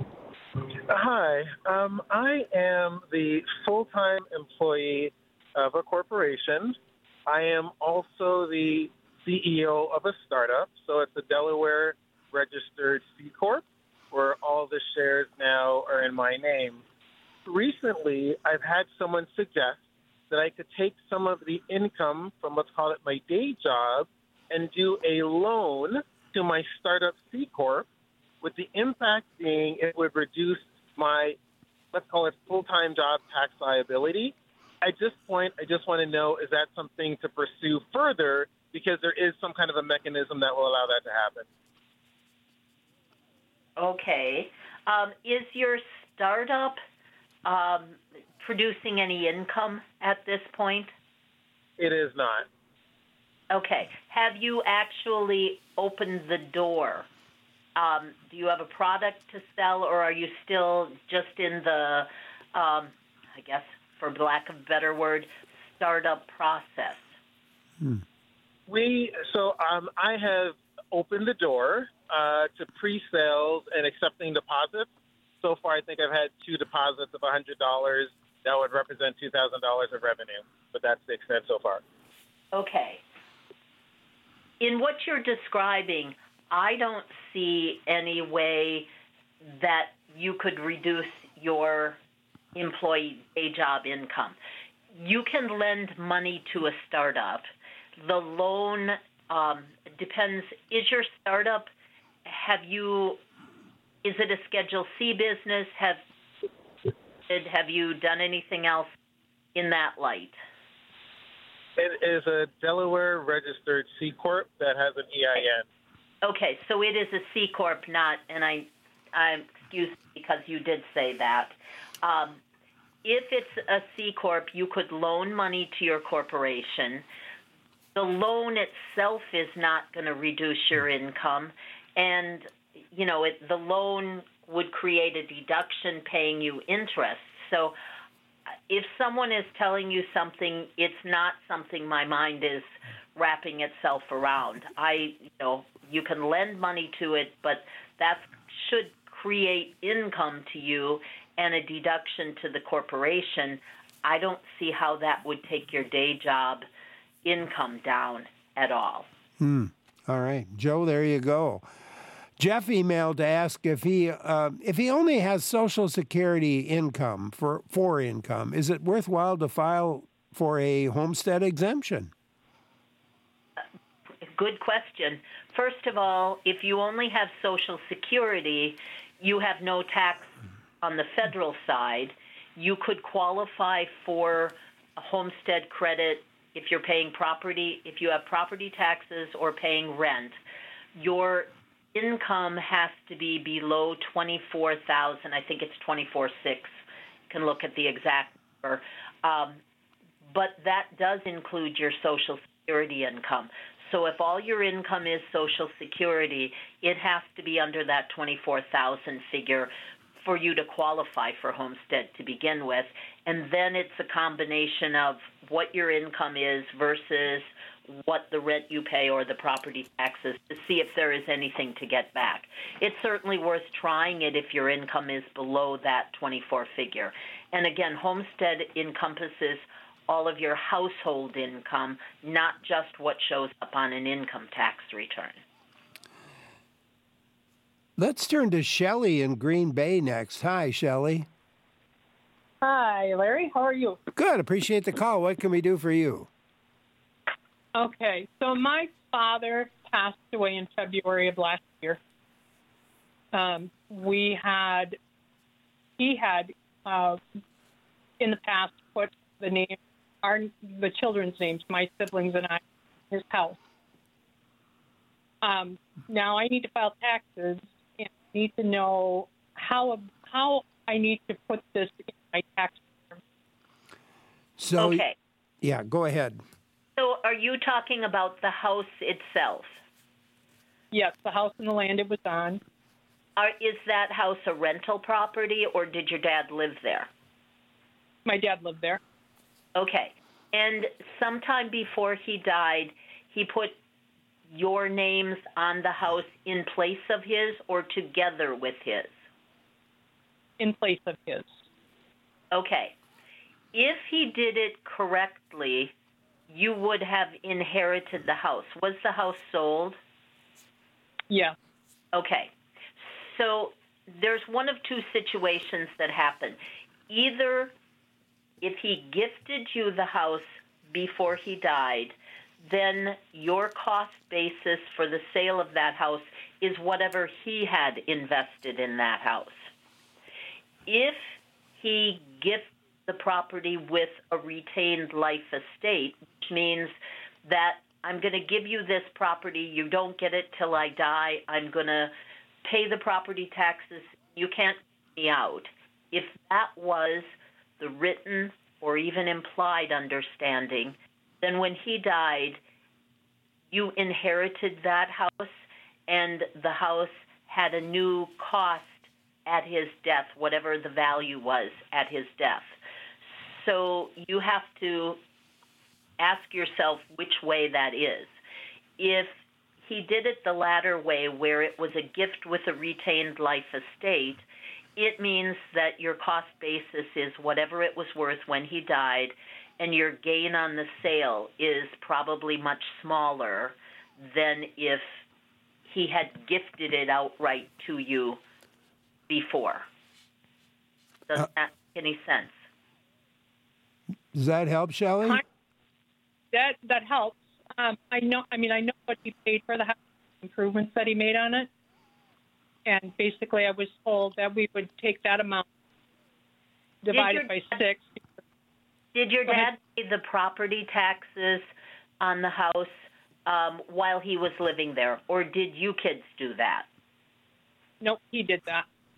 Hi. I am the full-time employee of a corporation. I am also the CEO of a startup, so it's a Delaware registered C Corp, where all the shares now are in my name. Recently, I've had someone suggest that I could take some of the income from, let's call it my day job, and do a loan to my startup C Corp, with the impact being it would reduce my, let's call it full-time job tax liability. At this point, I just want to know, is that something to pursue further, because there is some kind of a mechanism that will allow that to happen. Okay. Is your startup producing any income at this point? It is not. Okay. Have you actually opened the door? Do you have a product to sell, or are you still just in the, I guess, for lack of a better word, startup process? I have opened the door to pre-sales and accepting deposits. So far, I think I've had 2 deposits of $100 that would represent $2,000 of revenue, but that's the extent so far. Okay. In what you're describing, I don't see any way that you could reduce your employee day job income. You can lend money to a startup. The loan depends. Is your startup, is it a Schedule C business? Have you done anything else in that light? It is a Delaware registered C Corp that has an EIN. Okay, so it is a C Corp, not, and I excuse me, because you did say that. If it's a C Corp, you could loan money to your corporation. The loan itself is not going to reduce your income, and the loan would create a deduction paying you interest. So if someone is telling you something, it's not something my mind is wrapping itself around. You can lend money to it, but that should create income to you and a deduction to the corporation. I don't see how that would take your day job income down at all. All right. Joe, there you go. Jeff emailed to ask if he only has Social Security income for income, is it worthwhile to file for a homestead exemption? Good question. First of all, if you only have Social Security, you have no tax on the federal side. You could qualify for a homestead credit if you're paying property, if you have property taxes or paying rent. Your income has to be below $24,000. I think it's $24,600. You can look at the exact number. But that does include your Social Security income. So if all your income is Social Security, it has to be under that $24,000 figure for you to qualify for homestead to begin with. And then it's a combination of what your income is versus what the rent you pay or the property taxes to see if there is anything to get back. It's certainly worth trying it if your income is below that 24 figure. And again, homestead encompasses all of your household income, not just what shows up on an income tax return. Let's turn to Shelley in Green Bay next. Hi, Shelley. Hi, Larry. How are you? Good. Appreciate the call. What can we do for you? Okay. So my father passed away in February of last year. He had in the past put the children's names, my siblings and I, in his house. Now I need to file taxes and I need to know how I need to put this in my tax return. So, okay. Yeah, go ahead. So are you talking about the house itself? Yes, the house and the land it was on. Is that house a rental property, or did your dad live there? My dad lived there. Okay. And sometime before he died, he put your names on the house in place of his or together with his? In place of his. Okay. If he did it correctly, you would have inherited the house. Was the house sold? Yeah. Okay. So there's one of two situations that happen. Either if he gifted you the house before he died, then your cost basis for the sale of that house is whatever he had invested in that house. If he gifts the property with a retained life estate, which means that I'm going to give you this property, you don't get it till I die, I'm going to pay the property taxes, you can't get me out. If that was the written or even implied understanding, then when he died, you inherited that house, and the house had a new cost at his death, whatever the value was at his death. So you have to ask yourself which way that is. If he did it the latter way, where it was a gift with a retained life estate, it means that your cost basis is whatever it was worth when he died, and your gain on the sale is probably much smaller than if he had gifted it outright to you before. Does that make any sense? Does that help, Shelley? That helps. I know what he paid for the house, improvements that he made on it. And basically I was told that we would take that amount, divide it by 6. Did your dad pay the property taxes on the house while he was living there, or did you kids do that? Nope, he did that.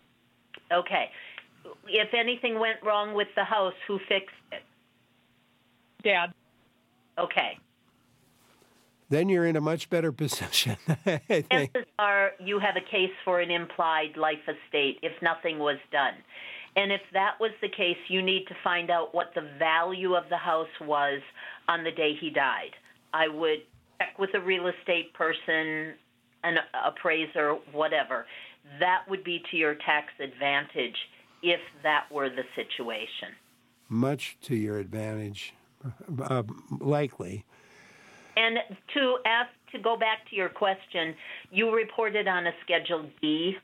Okay. If anything went wrong with the house, who fixed it? Dad. Okay. Then you're in a much better position, I think. Chances are you have a case for an implied life estate if nothing was done. And if that was the case, you need to find out what the value of the house was on the day he died. I would check with a real estate person, an appraiser, whatever. That would be to your tax advantage if that were the situation. Much to your advantage, likely. And to go back to your question, you reported on a Schedule D,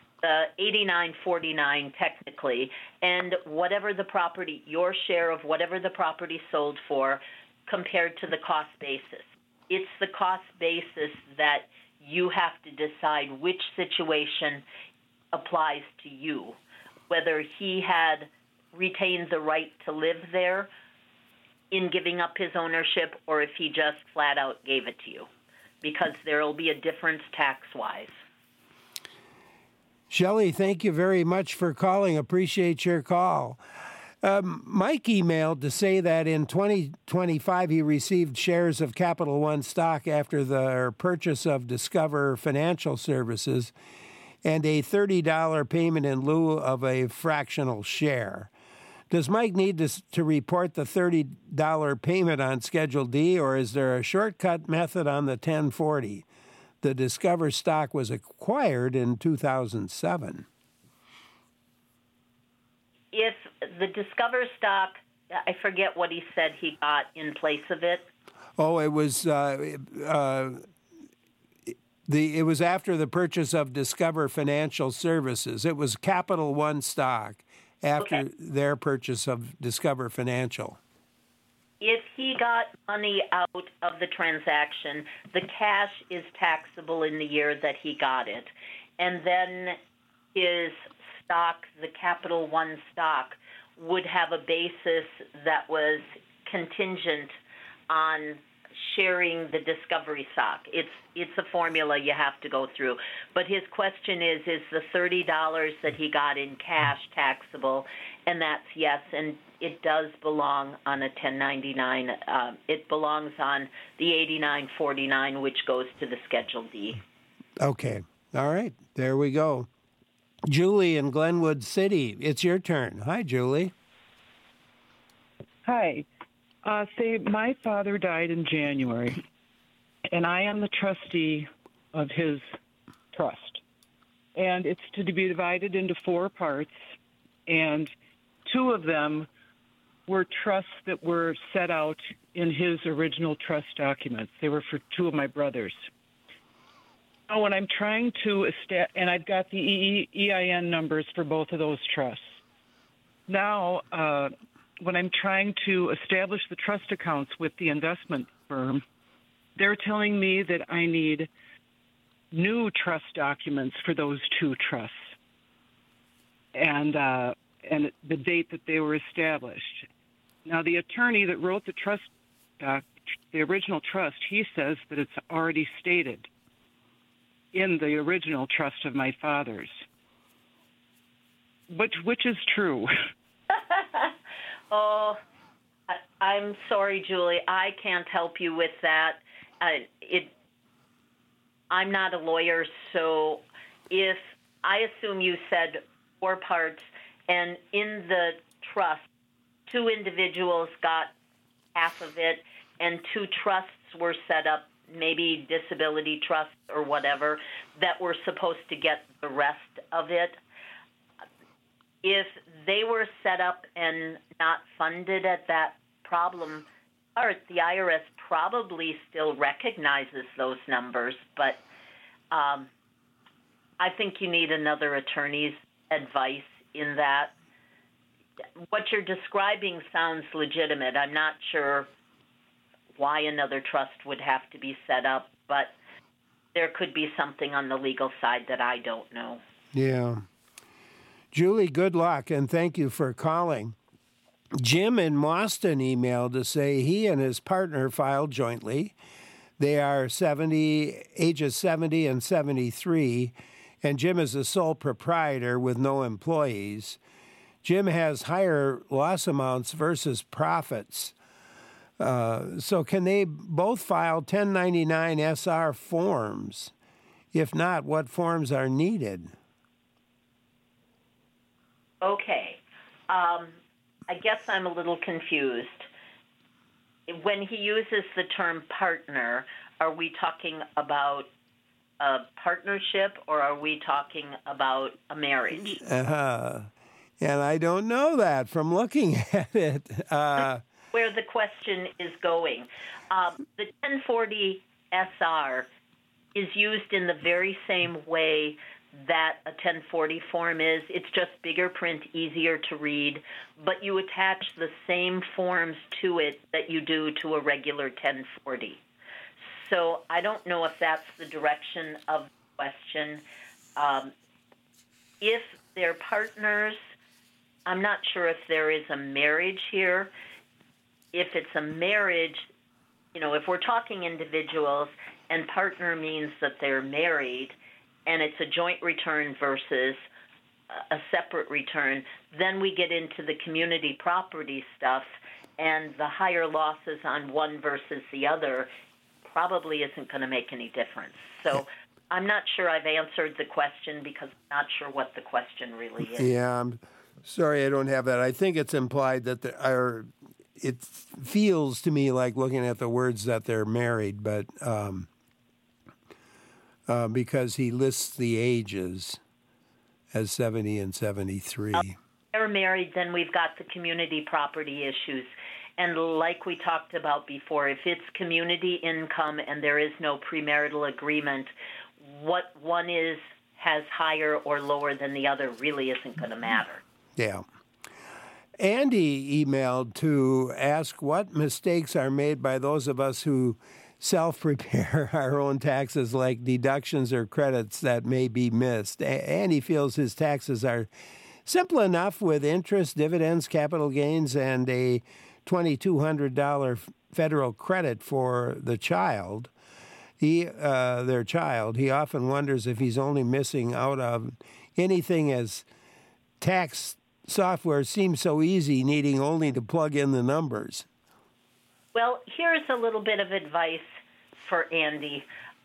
8949 technically, and whatever the property, your share of whatever the property sold for compared to the cost basis. It's the cost basis that you have to decide which situation applies to you, whether he had retained the right to live there in giving up his ownership or if he just flat out gave it to you, because there will be a difference tax-wise. Shelley, thank you very much for calling. Appreciate your call. Mike emailed to say that in 2025 he received shares of Capital One stock after the purchase of Discover Financial Services and a $30 payment in lieu of a fractional share. Does Mike need to report the $30 payment on Schedule D, or is there a shortcut method on the 1040? The Discover stock was acquired in 2007. If the Discover stock, I forget what he said he got in place of it. Oh, it was it was after the purchase of Discover Financial Services. It was Capital One stock after their purchase of Discover Financial. If he got money out of the transaction, the cash is taxable in the year that he got it. And then his stock, the Capital One stock, would have a basis that was contingent on sharing the Discovery stock. It's a formula you have to go through. But his question is the $30 that he got in cash taxable? And that's yes, and it does belong on a 1099. It belongs on the 8949, which goes to the Schedule D. Okay. All right. There we go. Julie in Glenwood City, it's your turn. Hi, Julie. Hi. Say, my father died in January, and I am the trustee of his trust. And it's to be divided into 4 parts, and 2 of them were trusts that were set out in his original trust documents. They were for 2 of my brothers. Now, when I'm trying to and I've got the EIN numbers for both of those trusts. Now, when I'm trying to establish the trust accounts with the investment firm, they're telling me that I need new trust documents for those 2 trusts and the date that they were established. Now, the attorney that wrote the trust, the original trust, he says that it's already stated in the original trust of my father's. Which is true? Oh, I'm sorry, Julie. I can't help you with that. I'm not a lawyer, so if I assume you said 4 parts, and in the trust, 2 individuals got half of it, and 2 trusts were set up, maybe disability trusts or whatever, that were supposed to get the rest of it. If they were set up and not funded at that problem part, the IRS probably still recognizes those numbers, but I think you need another attorney's advice in that. What you're describing sounds legitimate. I'm not sure why another trust would have to be set up, but there could be something on the legal side that I don't know. Yeah. Julie, good luck, and thank you for calling. Jim in Boston emailed to say he and his partner filed jointly. They are ages 70 and 73, and Jim is the sole proprietor with no employees. Jim has higher loss amounts versus profits. So can they both file 1099 SR forms? If not, what forms are needed? Okay. I guess I'm a little confused. When he uses the term partner, are we talking about a partnership or are we talking about a marriage? And I don't know that from looking at it. Where the question is going. The 1040 SR is used in the very same way that a 1040 form is. It's just bigger print, easier to read, but you attach the same forms to it that you do to a regular 1040. So I don't know if that's the direction of the question. If they're partners, I'm not sure if there is a marriage here. If it's a marriage, if we're talking individuals and partner means that they're married and it's a joint return versus a separate return, then we get into the community property stuff, and the higher losses on one versus the other probably isn't going to make any difference. So I'm not sure I've answered the question because I'm not sure what the question really is. Yeah, I'm sorry I don't have that. I think it's implied that it feels to me like looking at the words that they're married, but because he lists the ages as 70 and 73. If they're married, then we've got the community property issues. And like we talked about before, if it's community income and there is no premarital agreement, what one has higher or lower than the other really isn't going to matter. Yeah. Andy emailed to ask what mistakes are made by those of us who self-prepare our own taxes, like deductions or credits that may be missed. Andy feels his taxes are simple enough with interest, dividends, capital gains, and a $2,200 federal credit for the child. Their child. He often wonders if he's only missing out on anything as tax software seems so easy, needing only to plug in the numbers. Well, here's a little bit of advice for Andy.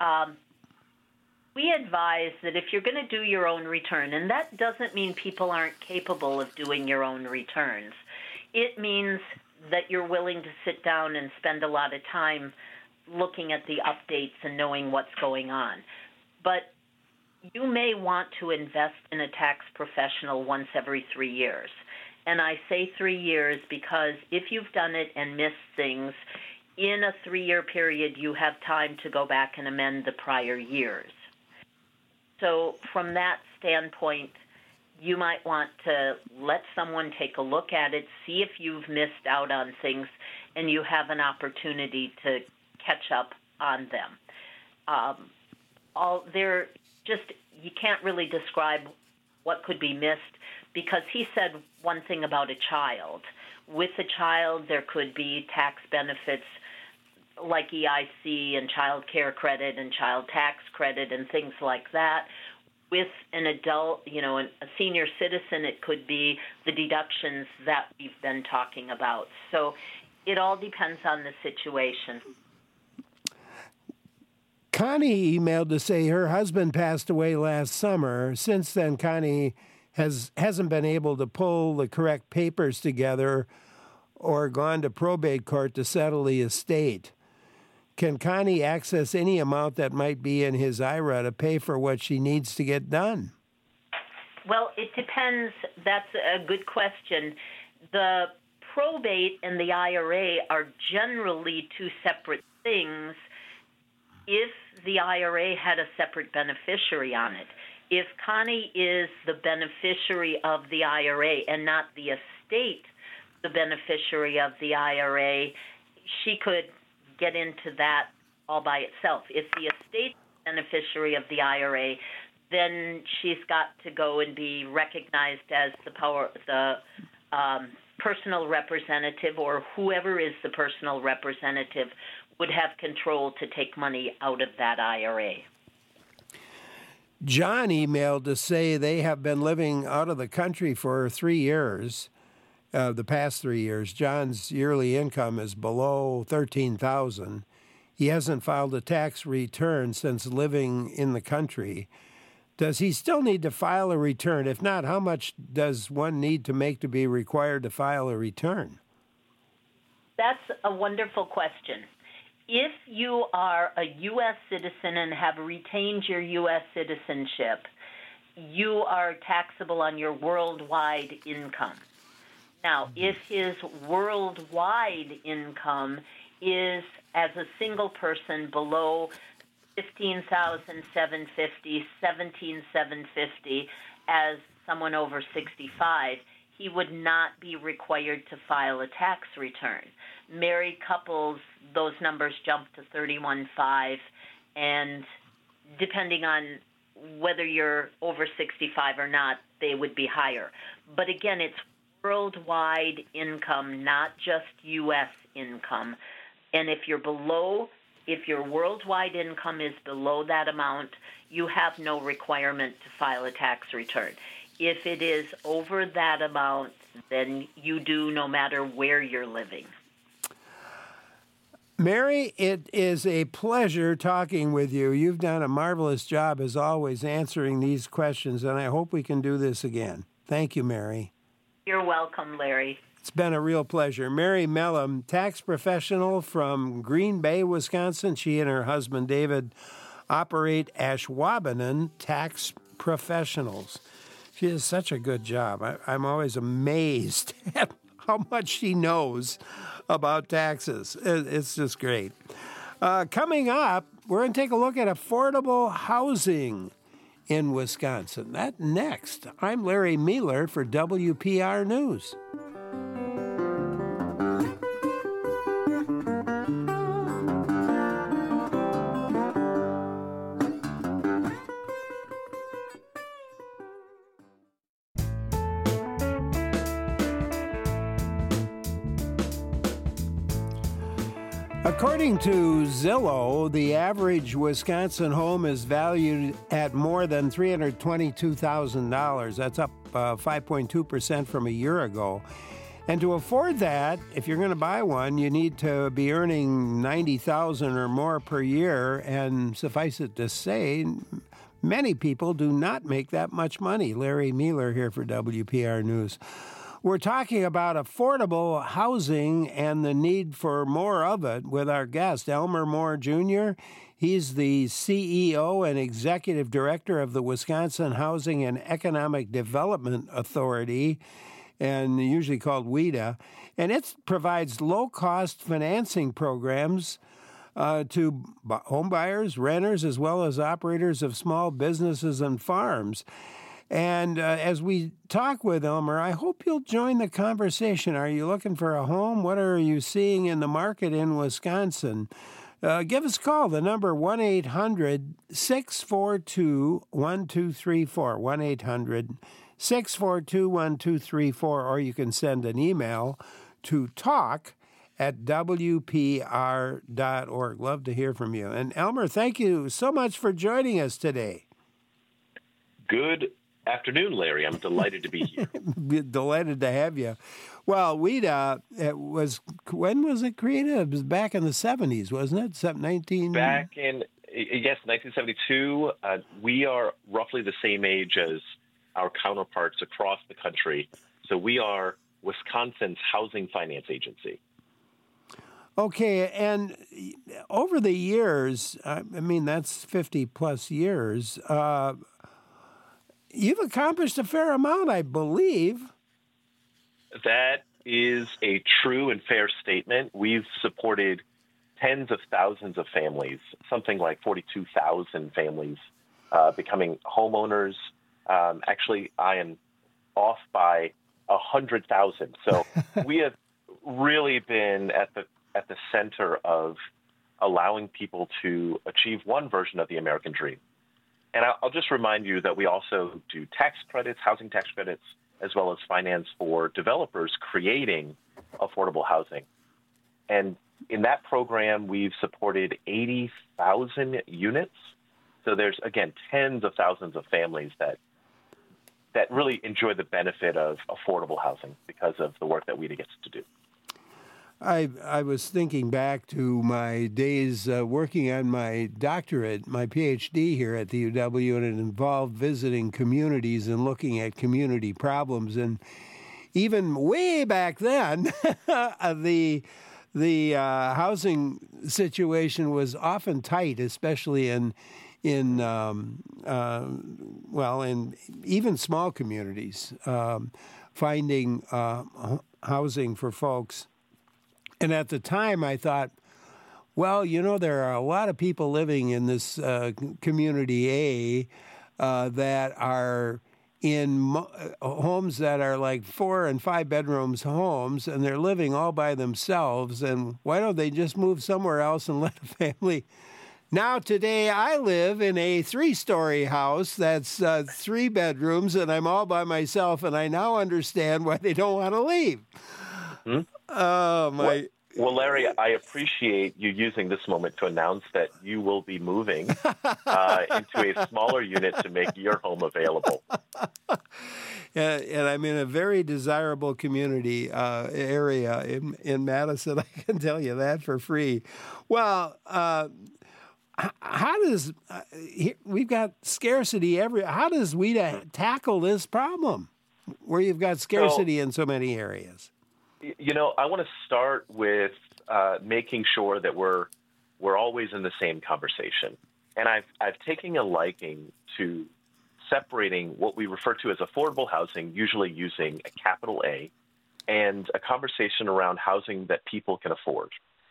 We advise that if you're going to do your own return, and that doesn't mean people aren't capable of doing your own returns. It means that you're willing to sit down and spend a lot of time looking at the updates and knowing what's going on. But you may want to invest in a tax professional once every 3 years. And I say 3 years because if you've done it and missed things, in a 3-year period, you have time to go back and amend the prior years. So from that standpoint, you might want to let someone take a look at it, see if you've missed out on things, and you have an opportunity to catch up on them. You can't really describe what could be missed because he said one thing about a child. With a child, there could be tax benefits like EIC and child care credit and child tax credit and things like that. With an adult, a senior citizen, it could be the deductions that we've been talking about. So it all depends on the situation. Connie emailed to say her husband passed away last summer. Since then, Connie hasn't been able to pull the correct papers together or gone to probate court to settle the estate. Can Connie access any amount that might be in his IRA to pay for what she needs to get done? Well, it depends. That's a good question. The probate and the IRA are generally two separate things if the IRA had a separate beneficiary on it. If Connie is the beneficiary of the IRA and not the estate, the beneficiary of the IRA, she could get into that all by itself. If the estate beneficiary of the IRA, then she's got to go and be recognized as the personal representative, or whoever is the personal representative would have control to take money out of that IRA. John emailed to say they have been living out of the country for 3 years, the past 3 years. John's yearly income is below $13,000. He hasn't filed a tax return since living in the country. Does he still need to file a return? If not, how much does one need to make to be required to file a return? That's a wonderful question. If you are a U.S. citizen and have retained your U.S. citizenship, you are taxable on your worldwide income. Now, if his worldwide income is, as a single person, below $15,750, $17,750, as someone over 65, he would not be required to file a tax return. Married couples, those numbers jump to $31,500, and depending on whether you're over 65 or not, they would be higher. But again, it's worldwide income, not just U.S. income. And if your worldwide income is below that amount, you have no requirement to file a tax return. If it is over that amount, then you do, no matter where you're living. Mary, it is a pleasure talking with you. You've done a marvelous job, as always, answering these questions, and I hope we can do this again. Thank you, Mary. You're welcome, Larry. It's been a real pleasure. Mary Mellum, tax professional from Green Bay, Wisconsin. She and her husband, David, operate Ashwaubenon Tax Professionals. She does such a good job. I'm always amazed at how much she knows about taxes. It's just great. Coming up, we're going to take a look at affordable housing in Wisconsin. That next. I'm Larry Mealer for WPR News. According to Zillow, the average Wisconsin home is valued at more than $322,000. That's up 5.2% from a year ago. And to afford that, if you're going to buy one, you need to be earning $90,000 or more per year. And suffice it to say, many people do not make that much money. Larry Mealer here for WPR News. We're talking about affordable housing and the need for more of it with our guest, Elmer Moore Jr. He's the CEO and Executive Director of the Wisconsin Housing and Economic Development Authority, and usually called WHEDA. And it provides low-cost financing programs to home buyers, renters, as well as operators of small businesses and farms. And as we talk with Elmer, I hope you'll join the conversation. Are you looking for a home? What are you seeing in the market in Wisconsin? Give us a call. The number 1-800-642-1234, 1-800-642-1234, or you can send an email to talk@wpr.org. Love to hear from you. And Elmer, thank you so much for joining us today. Good afternoon, Larry. I'm delighted to be here. Delighted to have you. Well, WHEDA, when was it created? It was back in the 70s, wasn't it? 1972. We are roughly the same age as our counterparts across the country. So we are Wisconsin's housing finance agency. Okay, and over the years, I mean, that's 50 plus years, you've accomplished a fair amount, I believe. That is a true and fair statement. We've supported tens of thousands of families, something like 42,000 families becoming homeowners. Actually, I am off by 100,000. So we have really been at the center of allowing people to achieve one version of the American dream. And I'll just remind you that we also do tax credits, housing tax credits, as well as finance for developers creating affordable housing. And in that program, we've supported 80,000 units So there's, again, tens of thousands of families that really enjoy the benefit of affordable housing because of the work that WHEDA gets to do. I was thinking back to my days working on my doctorate, my PhD here at the UW, and it involved visiting communities and looking at community problems. And even way back then, the housing situation was often tight, especially in even small communities, finding housing for folks. And at the time, I thought, well, there are a lot of people living in this community A that are in homes that are like 4 and 5 bedrooms homes, and they're living all by themselves. And why don't they just move somewhere else and let a family? Now, today, I live in a 3-story house that's 3 bedrooms, and I'm all by myself, and I now understand why they don't want to leave. Mm-hmm. Oh, my. Well, Larry, I appreciate you using this moment to announce that you will be moving into a smaller unit to make your home available. And I'm in a very desirable community area in Madison. I can tell you that for free. Well, how does we've got scarcity how does WHEDA tackle this problem where you've got scarcity in so many areas? I want to start with making sure that we're always in the same conversation. And I've taken a liking to separating what we refer to as affordable housing, usually using a capital A, and a conversation around housing that people can afford.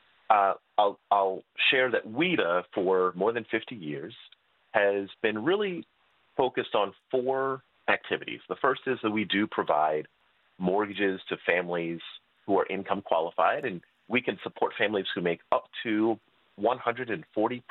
I'll share that WHEDA, for more than 50 years, has been really focused on 4 activities. The first is that we do provide mortgages to families who are income qualified, and we can support families who make up to 140%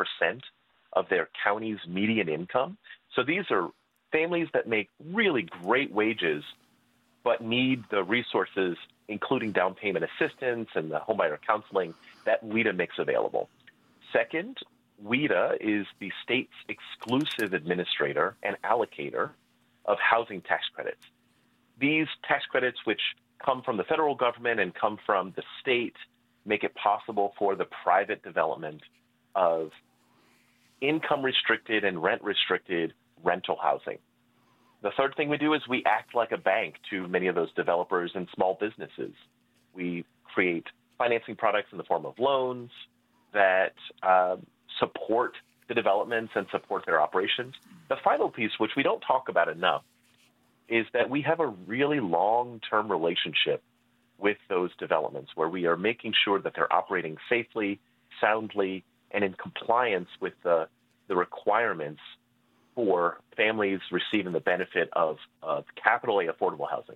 of their county's median income. So these are families that make really great wages but need the resources, including down payment assistance and the homebuyer counseling, that WHEDA makes available. Second, WHEDA is the state's exclusive administrator and allocator of housing tax credits. These tax credits, which come from the federal government and come from the state, make it possible for the private development of income-restricted and rent-restricted rental housing. The third thing we do is we act like a bank to many of those developers and small businesses. We create financing products in the form of loans that support the developments and support their operations. The final piece, which we don't talk about enough, is that we have a really long-term relationship with those developments where we are making sure that they're operating safely, soundly, and in compliance with the requirements for families receiving the benefit of capital A affordable housing.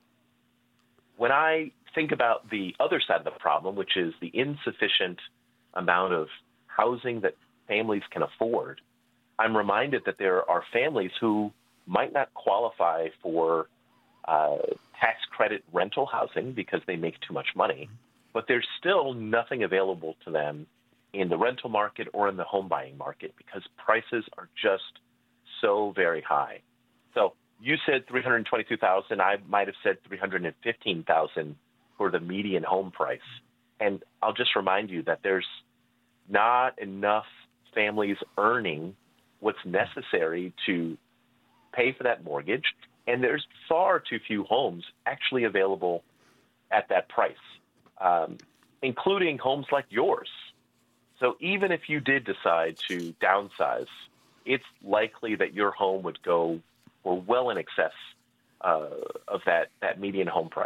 When I think about the other side of the problem, which is the insufficient amount of housing that families can afford, I'm reminded that there are families who might not qualify for tax credit rental housing because they make too much money, but there's still nothing available to them in the rental market or in the home buying market because prices are just so very high. So you said $322,000. I might have said $315,000 for the median home price. And I'll just remind you that there's not enough families earning what's necessary to pay for that mortgage, and there's far too few homes actually available at that price, including homes like yours. So even if you did decide to downsize, it's likely that your home would go for well in excess of that median home price.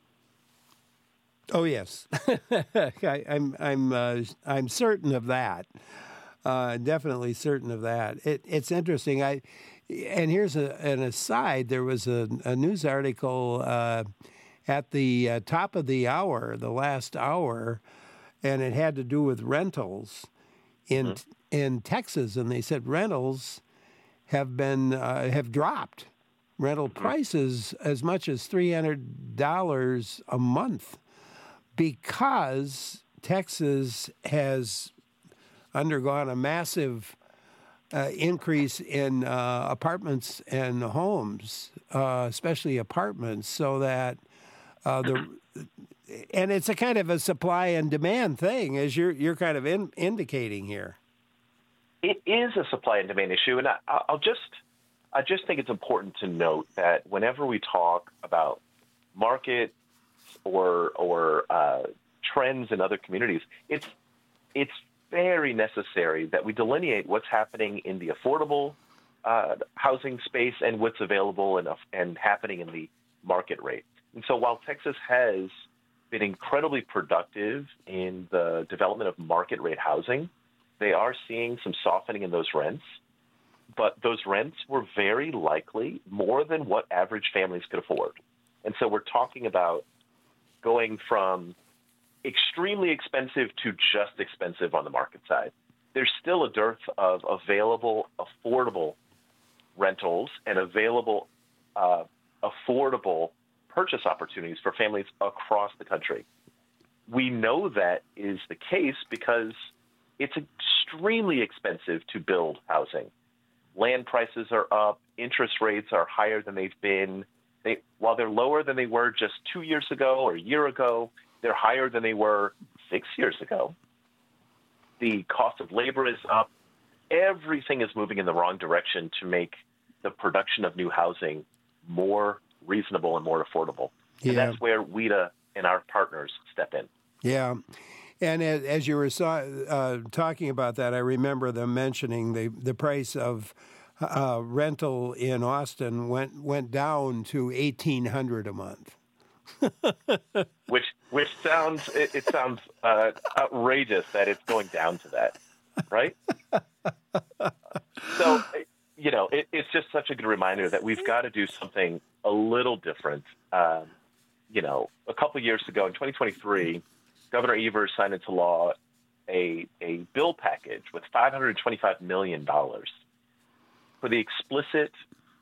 Oh yes, I'm certain of that. Definitely certain of that. It's interesting. And here's an aside. There was a news article at the top of the hour, the last hour, and it had to do with rentals in Texas, and they said rentals have dropped. Rental prices as much as $300 a month because Texas has undergone a massive increase in apartments and homes, especially apartments, so that and it's a kind of a supply and demand thing, as you're kind of indicating here. It is a supply and demand issue, and I just think it's important to note that whenever we talk about market or trends in other communities, it's very necessary that we delineate what's happening in the affordable housing space and what's available and happening in the market rate. And so while Texas has been incredibly productive in the development of market rate housing, they are seeing some softening in those rents. But those rents were very likely more than what average families could afford. And so we're talking about going from extremely expensive to just expensive on the market side. There's still a dearth of available, affordable rentals and available, affordable purchase opportunities for families across the country. We know that is the case because it's extremely expensive to build housing. Land prices are up, interest rates are higher than they've been. While they're lower than they were just 2 years ago or a year ago, they're higher than they were 6 years ago. The cost of labor is up. Everything is moving in the wrong direction to make the production of new housing more reasonable and more affordable. And that's where WHEDA and our partners step in. Yeah. And as you were talking about that, I remember them mentioning the price of rental in Austin went down to $1,800 a month. which sounds outrageous that it's going down to that, right? So, it's just such a good reminder that we've got to do something a little different. A couple of years ago in 2023, Governor Evers signed into law a bill package with $525 million for the explicit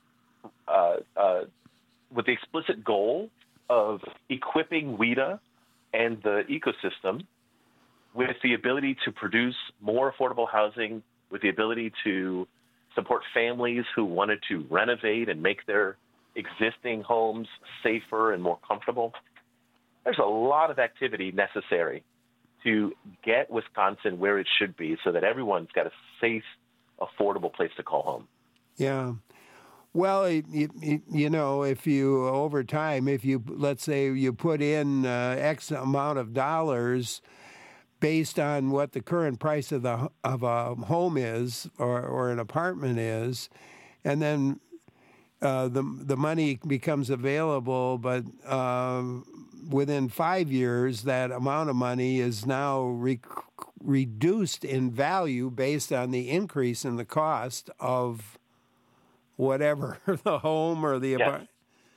goal of equipping WHEDA and the ecosystem with the ability to produce more affordable housing, with the ability to support families who wanted to renovate and make their existing homes safer and more comfortable. There's a lot of activity necessary to get Wisconsin where it should be so that everyone's got a safe, affordable place to call home. Yeah. Well, if you, over time, let's say you put in X amount of dollars based on what the current price of a home is or an apartment is, and then the money becomes available, but within 5 years, that amount of money is now reduced in value based on the increase in the cost of whatever, the home or the apartment.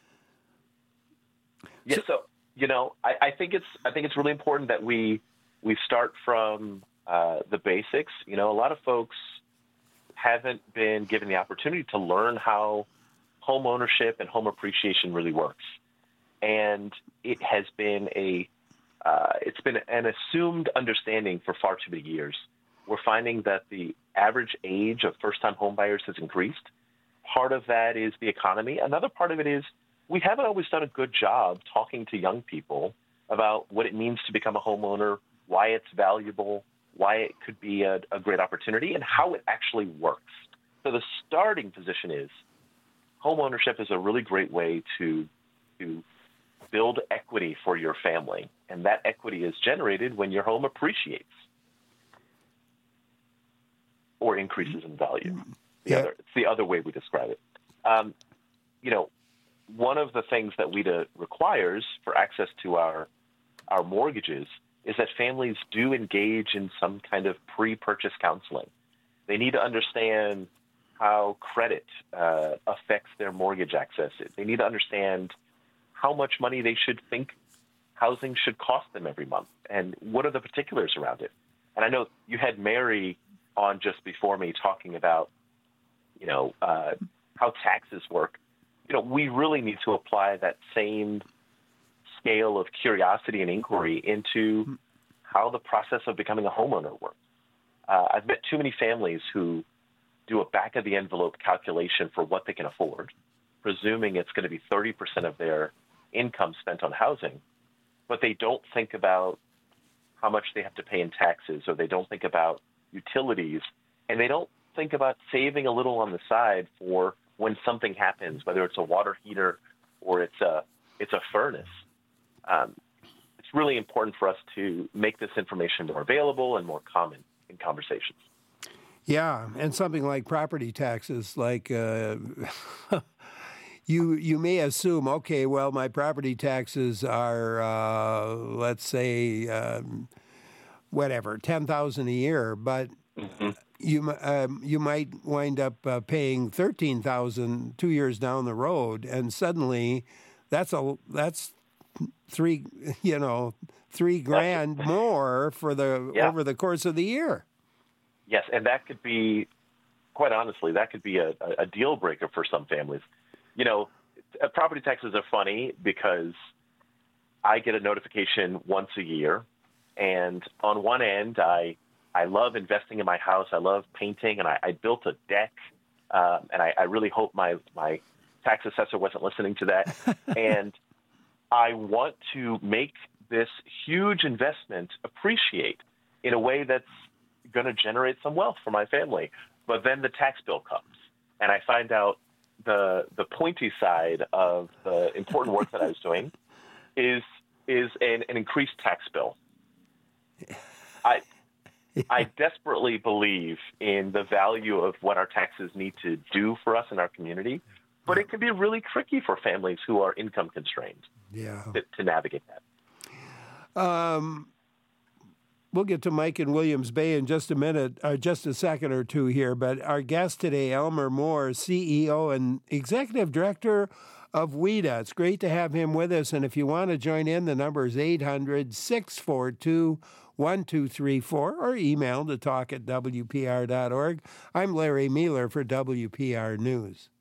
Yeah, so I think it's really important that we start from the basics. A lot of folks haven't been given the opportunity to learn how home ownership and home appreciation really works, and it has been it's been an assumed understanding for far too many years. We're finding that the average age of first-time home buyers has increased. Part of that is the economy. Another part of it is we haven't always done a good job talking to young people about what it means to become a homeowner, why it's valuable, why it could be a great opportunity, and how it actually works. So the starting position is home ownership is a really great way to build equity for your family, and that equity is generated when your home appreciates or increases in value. It's the other way we describe it. One of the things that WHEDA requires for access to our mortgages is that families do engage in some kind of pre-purchase counseling. They need to understand how credit affects their mortgage access. They need to understand how much money they should think housing should cost them every month, and what are the particulars around it. And I know you had Mary on just before me talking about how taxes work. We really need to apply that same scale of curiosity and inquiry into how the process of becoming a homeowner works. I've met too many families who do a back-of-the-envelope calculation for what they can afford, presuming it's going to be 30% of their income spent on housing, but they don't think about how much they have to pay in taxes, or they don't think about utilities, and they don't think about saving a little on the side for when something happens, whether it's a water heater or it's a furnace. It's really important for us to make this information more available and more common in conversations. Yeah, and something like property taxes, like you may assume, okay, well, my property taxes are, let's say, whatever, $10,000 a year, but you might wind up paying $13,000 2 years down the road, and suddenly that's $3,000 more for over the course of the year. Yes, and that could be, quite honestly, that could be a deal breaker for some families. You know, property taxes are funny because I get a notification once a year, and on one end, I love investing in my house. I love painting, and I built a deck, and I really hope my tax assessor wasn't listening to that. And I want to make this huge investment appreciate in a way that's going to generate some wealth for my family. But then the tax bill comes, and I find out the pointy side of the important work that I was doing is an increased tax bill. I desperately believe in the value of what our taxes need to do for us in our community, but it can be really tricky for families who are income constrained to navigate that. We'll get to Mike in Williams Bay in just a minute, just a second or two here. But our guest today, Elmer Moore, CEO and Executive Director of WHEDA. It's great to have him with us. And if you want to join in, the number is 800-642-1234 or email to talk@wpr.org. I'm Larry Mealer for WPR News.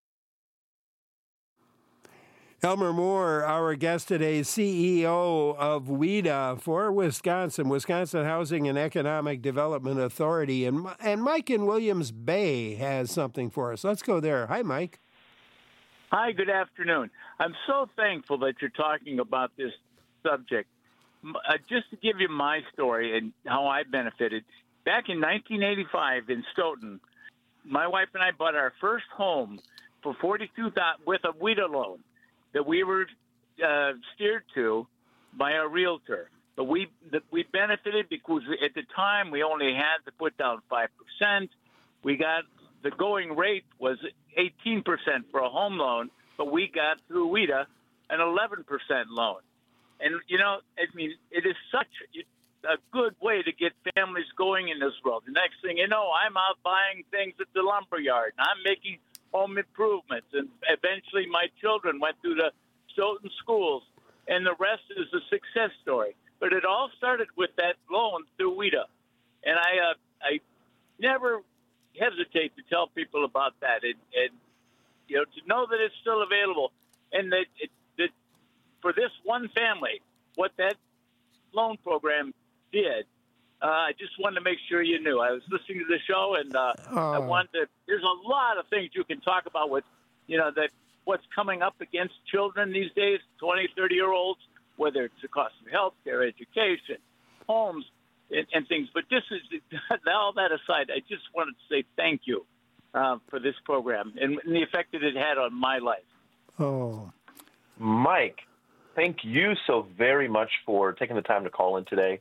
Elmer Moore, our guest today, CEO of WHEDA for Wisconsin Housing and Economic Development Authority. And Mike in Williams Bay has something for us. Let's go there. Hi, Mike. Hi, good afternoon. I'm so thankful that you're talking about this subject. Just to give you my story and how I benefited, back in 1985 in Stoughton, my wife and I bought our first home for $42,000 with a WHEDA loan that we were steered to by a realtor. But we benefited because at the time we only had to put down 5%. We got the going rate was 18% for a home loan, but we got through WHEDA an 11% loan. And, you know, I mean, it is such a good way to get families going in this world. The next thing you know, I'm out buying things at the lumberyard, and I'm making home improvements, and eventually my children went through the Stoughton schools, and the rest is a success story. But it all started with that loan through WHEDA, and I never hesitate to tell people about that, and you know, to know that it's still available, and that for this one family, what that loan program did. I just wanted to make sure you knew. I was listening to the show, and I wanted to. There's a lot of things you can talk about with, you know, that what's coming up against children these days, 20, 30-year-olds, whether it's the cost of health care, education, homes, and things. But this is all that aside. I just wanted to say thank you for this program and the effect that it had on my life. Oh, Mike, thank you so very much for taking the time to call in today.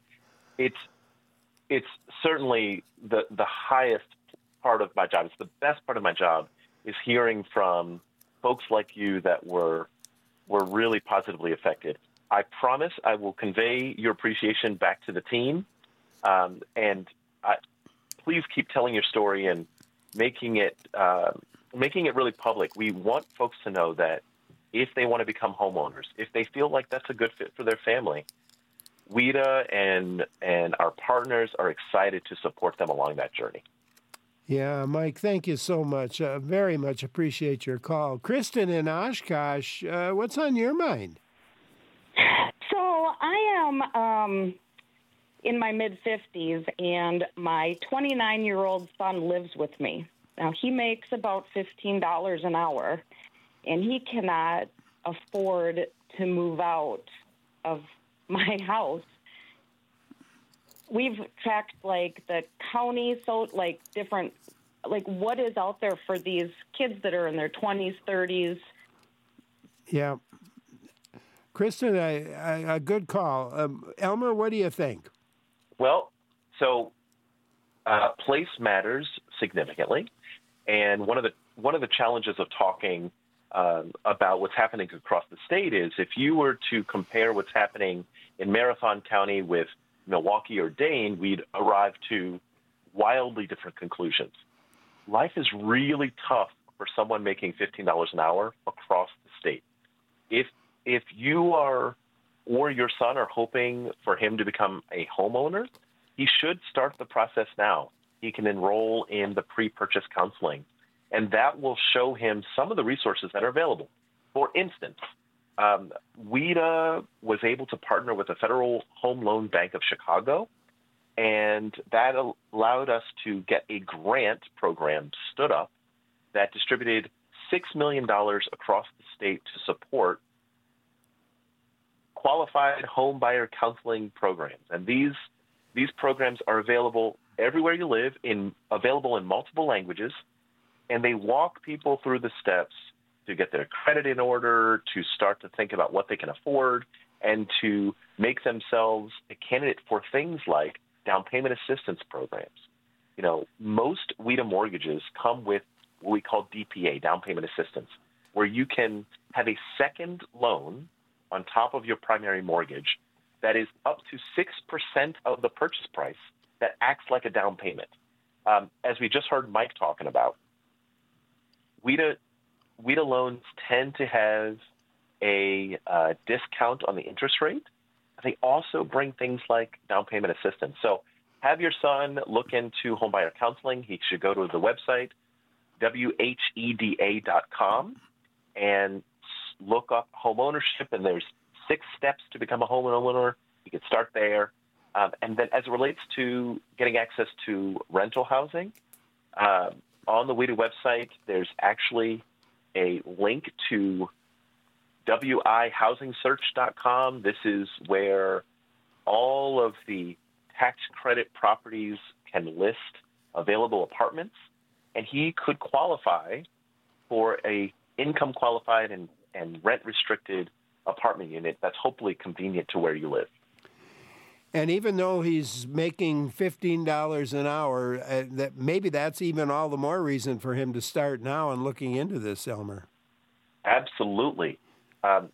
It's certainly the highest part of my job. It's the best part of my job is hearing from folks like you that were really positively affected. I promise I will convey your appreciation back to the team, and please keep telling your story and making it really public. We want folks to know that if they want to become homeowners, if they feel like that's a good fit for their family, WHEDA and our partners are excited to support them along that journey. Yeah, Mike, thank you so much. Very much appreciate your call. Kristen in Oshkosh, what's on your mind? So I am in my mid-50s, and my 29-year-old son lives with me. Now, he makes about $15 an hour, and he cannot afford to move out of my house. We've tracked, like, the county, so, like, different, like, what is out there for these kids that are in their 20s, 30s. Yeah. Kristen, a good call. Elmer, what do you think? Well, so place matters significantly, and one of the challenges of talking about what's happening across the state is if you were to compare what's happening in Marathon County with Milwaukee or Dane, we'd arrive to wildly different conclusions. Life is really tough for someone making $15 an hour across the state. If you are or your son are hoping for him to become a homeowner, he should start the process now. He can enroll in the pre-purchase counseling, and that will show him some of the resources that are available. For instance, WIDA was able to partner with the Federal Home Loan Bank of Chicago, and that allowed us to get a grant program stood up that distributed $6 million across the state to support qualified home buyer counseling programs. And these programs are available everywhere you live, available in multiple languages, and they walk people through the steps to get their credit in order, to start to think about what they can afford, and to make themselves a candidate for things like down payment assistance programs. You know, most WIDA mortgages come with what we call DPA, down payment assistance, where you can have a second loan on top of your primary mortgage that is up to 6% of the purchase price that acts like a down payment. As we just heard Mike talking about, WIDA loans tend to have a discount on the interest rate. They also bring things like down payment assistance. So have your son look into homebuyer counseling. He should go to the website, WHEDA.com, and look up home ownership, and there's 6 steps to become a homeowner. You can start there. And then as it relates to getting access to rental housing, on the WIDA website, there's actually a link to WIHousingSearch.com. This is where all of the tax credit properties can list available apartments, and he could qualify for a income qualified and rent restricted apartment unit that's hopefully convenient to where you live. And even though he's making $15 an hour, maybe that's even all the more reason for him to start now and looking into this, Elmer. Absolutely. I'm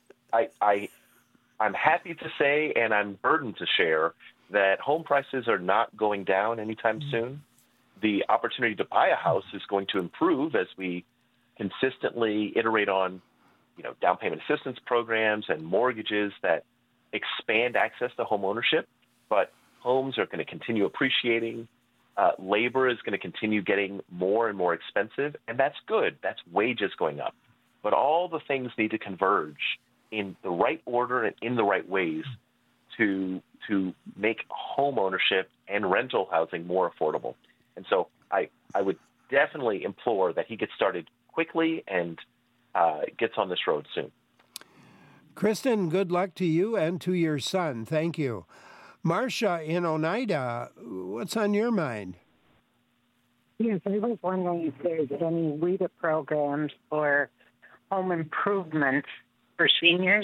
happy to say, and I'm burdened to share, that home prices are not going down anytime soon. The opportunity to buy a house is going to improve as we consistently iterate on, down payment assistance programs and mortgages that expand access to home ownership. But homes are going to continue appreciating. Labor is going to continue getting more and more expensive, and that's good. That's wages going up. But all the things need to converge in the right order and in the right ways to make home ownership and rental housing more affordable. And so I would definitely implore that he gets started quickly and gets on this road soon. Kristen, good luck to you and to your son. Thank you. Marcia in Oneida, what's on your mind? Yes, I was wondering if there's any WIDA programs for home improvement for seniors.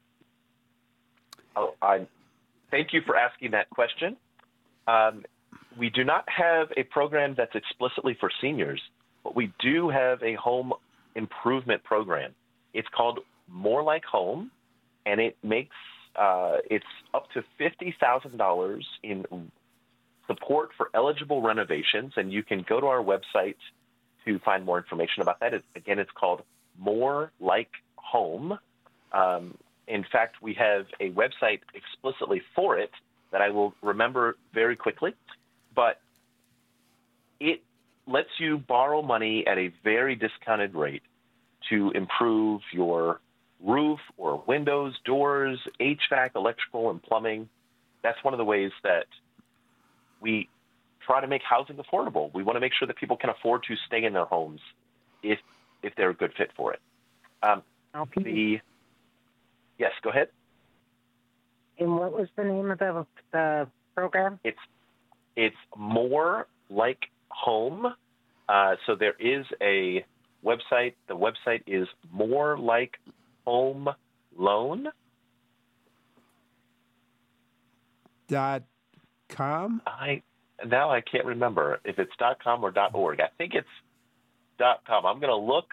Thank you for asking that question. We do not have a program that's explicitly for seniors, but we do have a home improvement program. It's called More Like Home, and it makes it's up to $50,000 in support for eligible renovations, and you can go to our website to find more information about that. It's called More Like Home. In fact, we have a website explicitly for it that I will remember very quickly, but it lets you borrow money at a very discounted rate to improve your roof or windows, doors, HVAC, electrical, and plumbing. That's one of the ways that we try to make housing affordable. We want to make sure that people can afford to stay in their homes if they're a good fit for it. Yes, go ahead. And what was the name of the program? It's More Like Home. So there is a website. The website is More Like Home Loan. .com? Now I can't remember if it's .com or .org. I think it's .com. I'm going to look.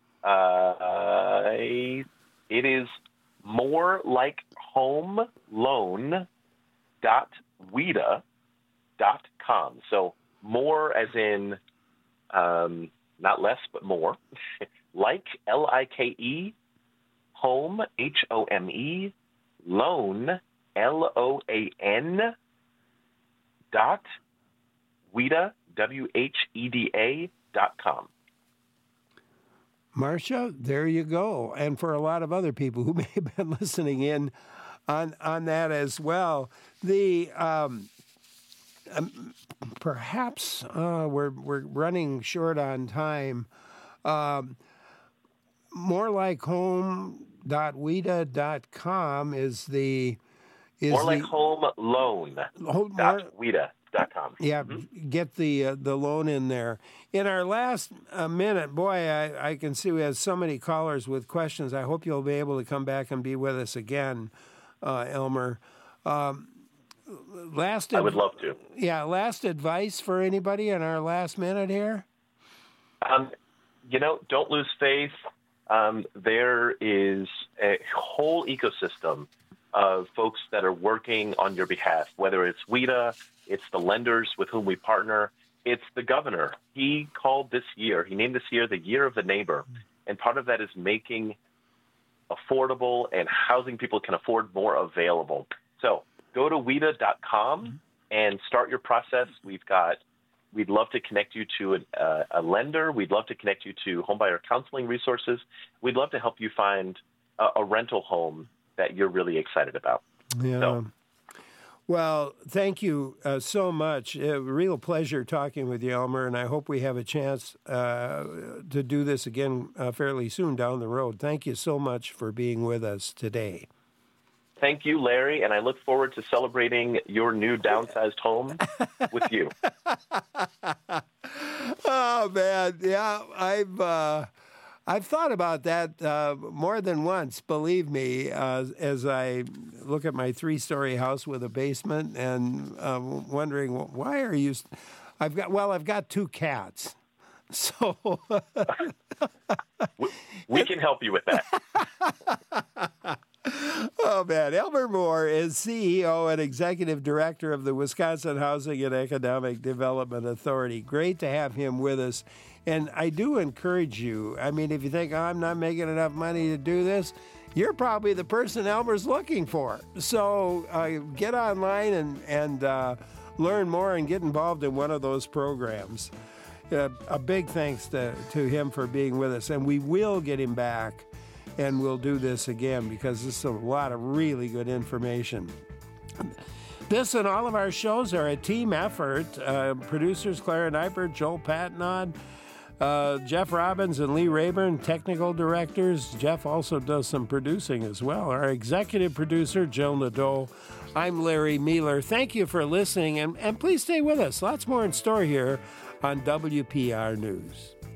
It is More Like Home Loan .weta.com. So more as in not less but more. Like LIKE, home HOME, loan LOAN .weta WHEDA.com. Marcia, there you go. And for a lot of other people who may have been listening in on that as well, the perhaps we're running short on time. More Like Home.weta.com is the More Like Home Loan .weta.com. Yeah, get the loan in there. In our last minute, boy, I can see we have so many callers with questions. I hope you'll be able to come back and be with us again, Elmer. I would love to. Yeah, last advice for anybody in our last minute here? Don't lose faith. There is a whole ecosystem of folks that are working on your behalf, whether it's WEDA, it's the lenders with whom we partner, it's the governor. He named this year the Year of the Neighbor, and part of that is making affordable and housing people can afford more available. So go to WEDA.com and start your process. We'd love to connect you to a lender. We'd love to connect you to homebuyer counseling resources. We'd love to help you find a rental home that you're really excited about. Yeah. So, well, thank you so much. A real pleasure talking with you, Elmer, and I hope we have a chance to do this again fairly soon down the road. Thank you so much for being with us today. Thank you, Larry, and I look forward to celebrating your new downsized home with you. Oh, man. Yeah, I've thought about that more than once, believe me, as I look at my 3-story house with a basement and wondering, why are you... I've got 2 cats. So... we can help you with that. Oh, man. Elmer Moore is CEO and Executive Director of the Wisconsin Housing and Economic Development Authority. Great to have him with us. And I do encourage you, I mean, if you think, I'm not making enough money to do this, you're probably the person Elmer's looking for. So get online and learn more and get involved in one of those programs. A big thanks to him for being with us. And we will get him back. And we'll do this again because this is a lot of really good information. This and all of our shows are a team effort. Producers Clara Neipert, Joel Patnod, Jeff Robbins and Lee Rayburn, technical directors. Jeff also does some producing as well. Our executive producer, Jill Nadeau. I'm Larry Mealer. Thank you for listening, and please stay with us. Lots more in store here on WPR News.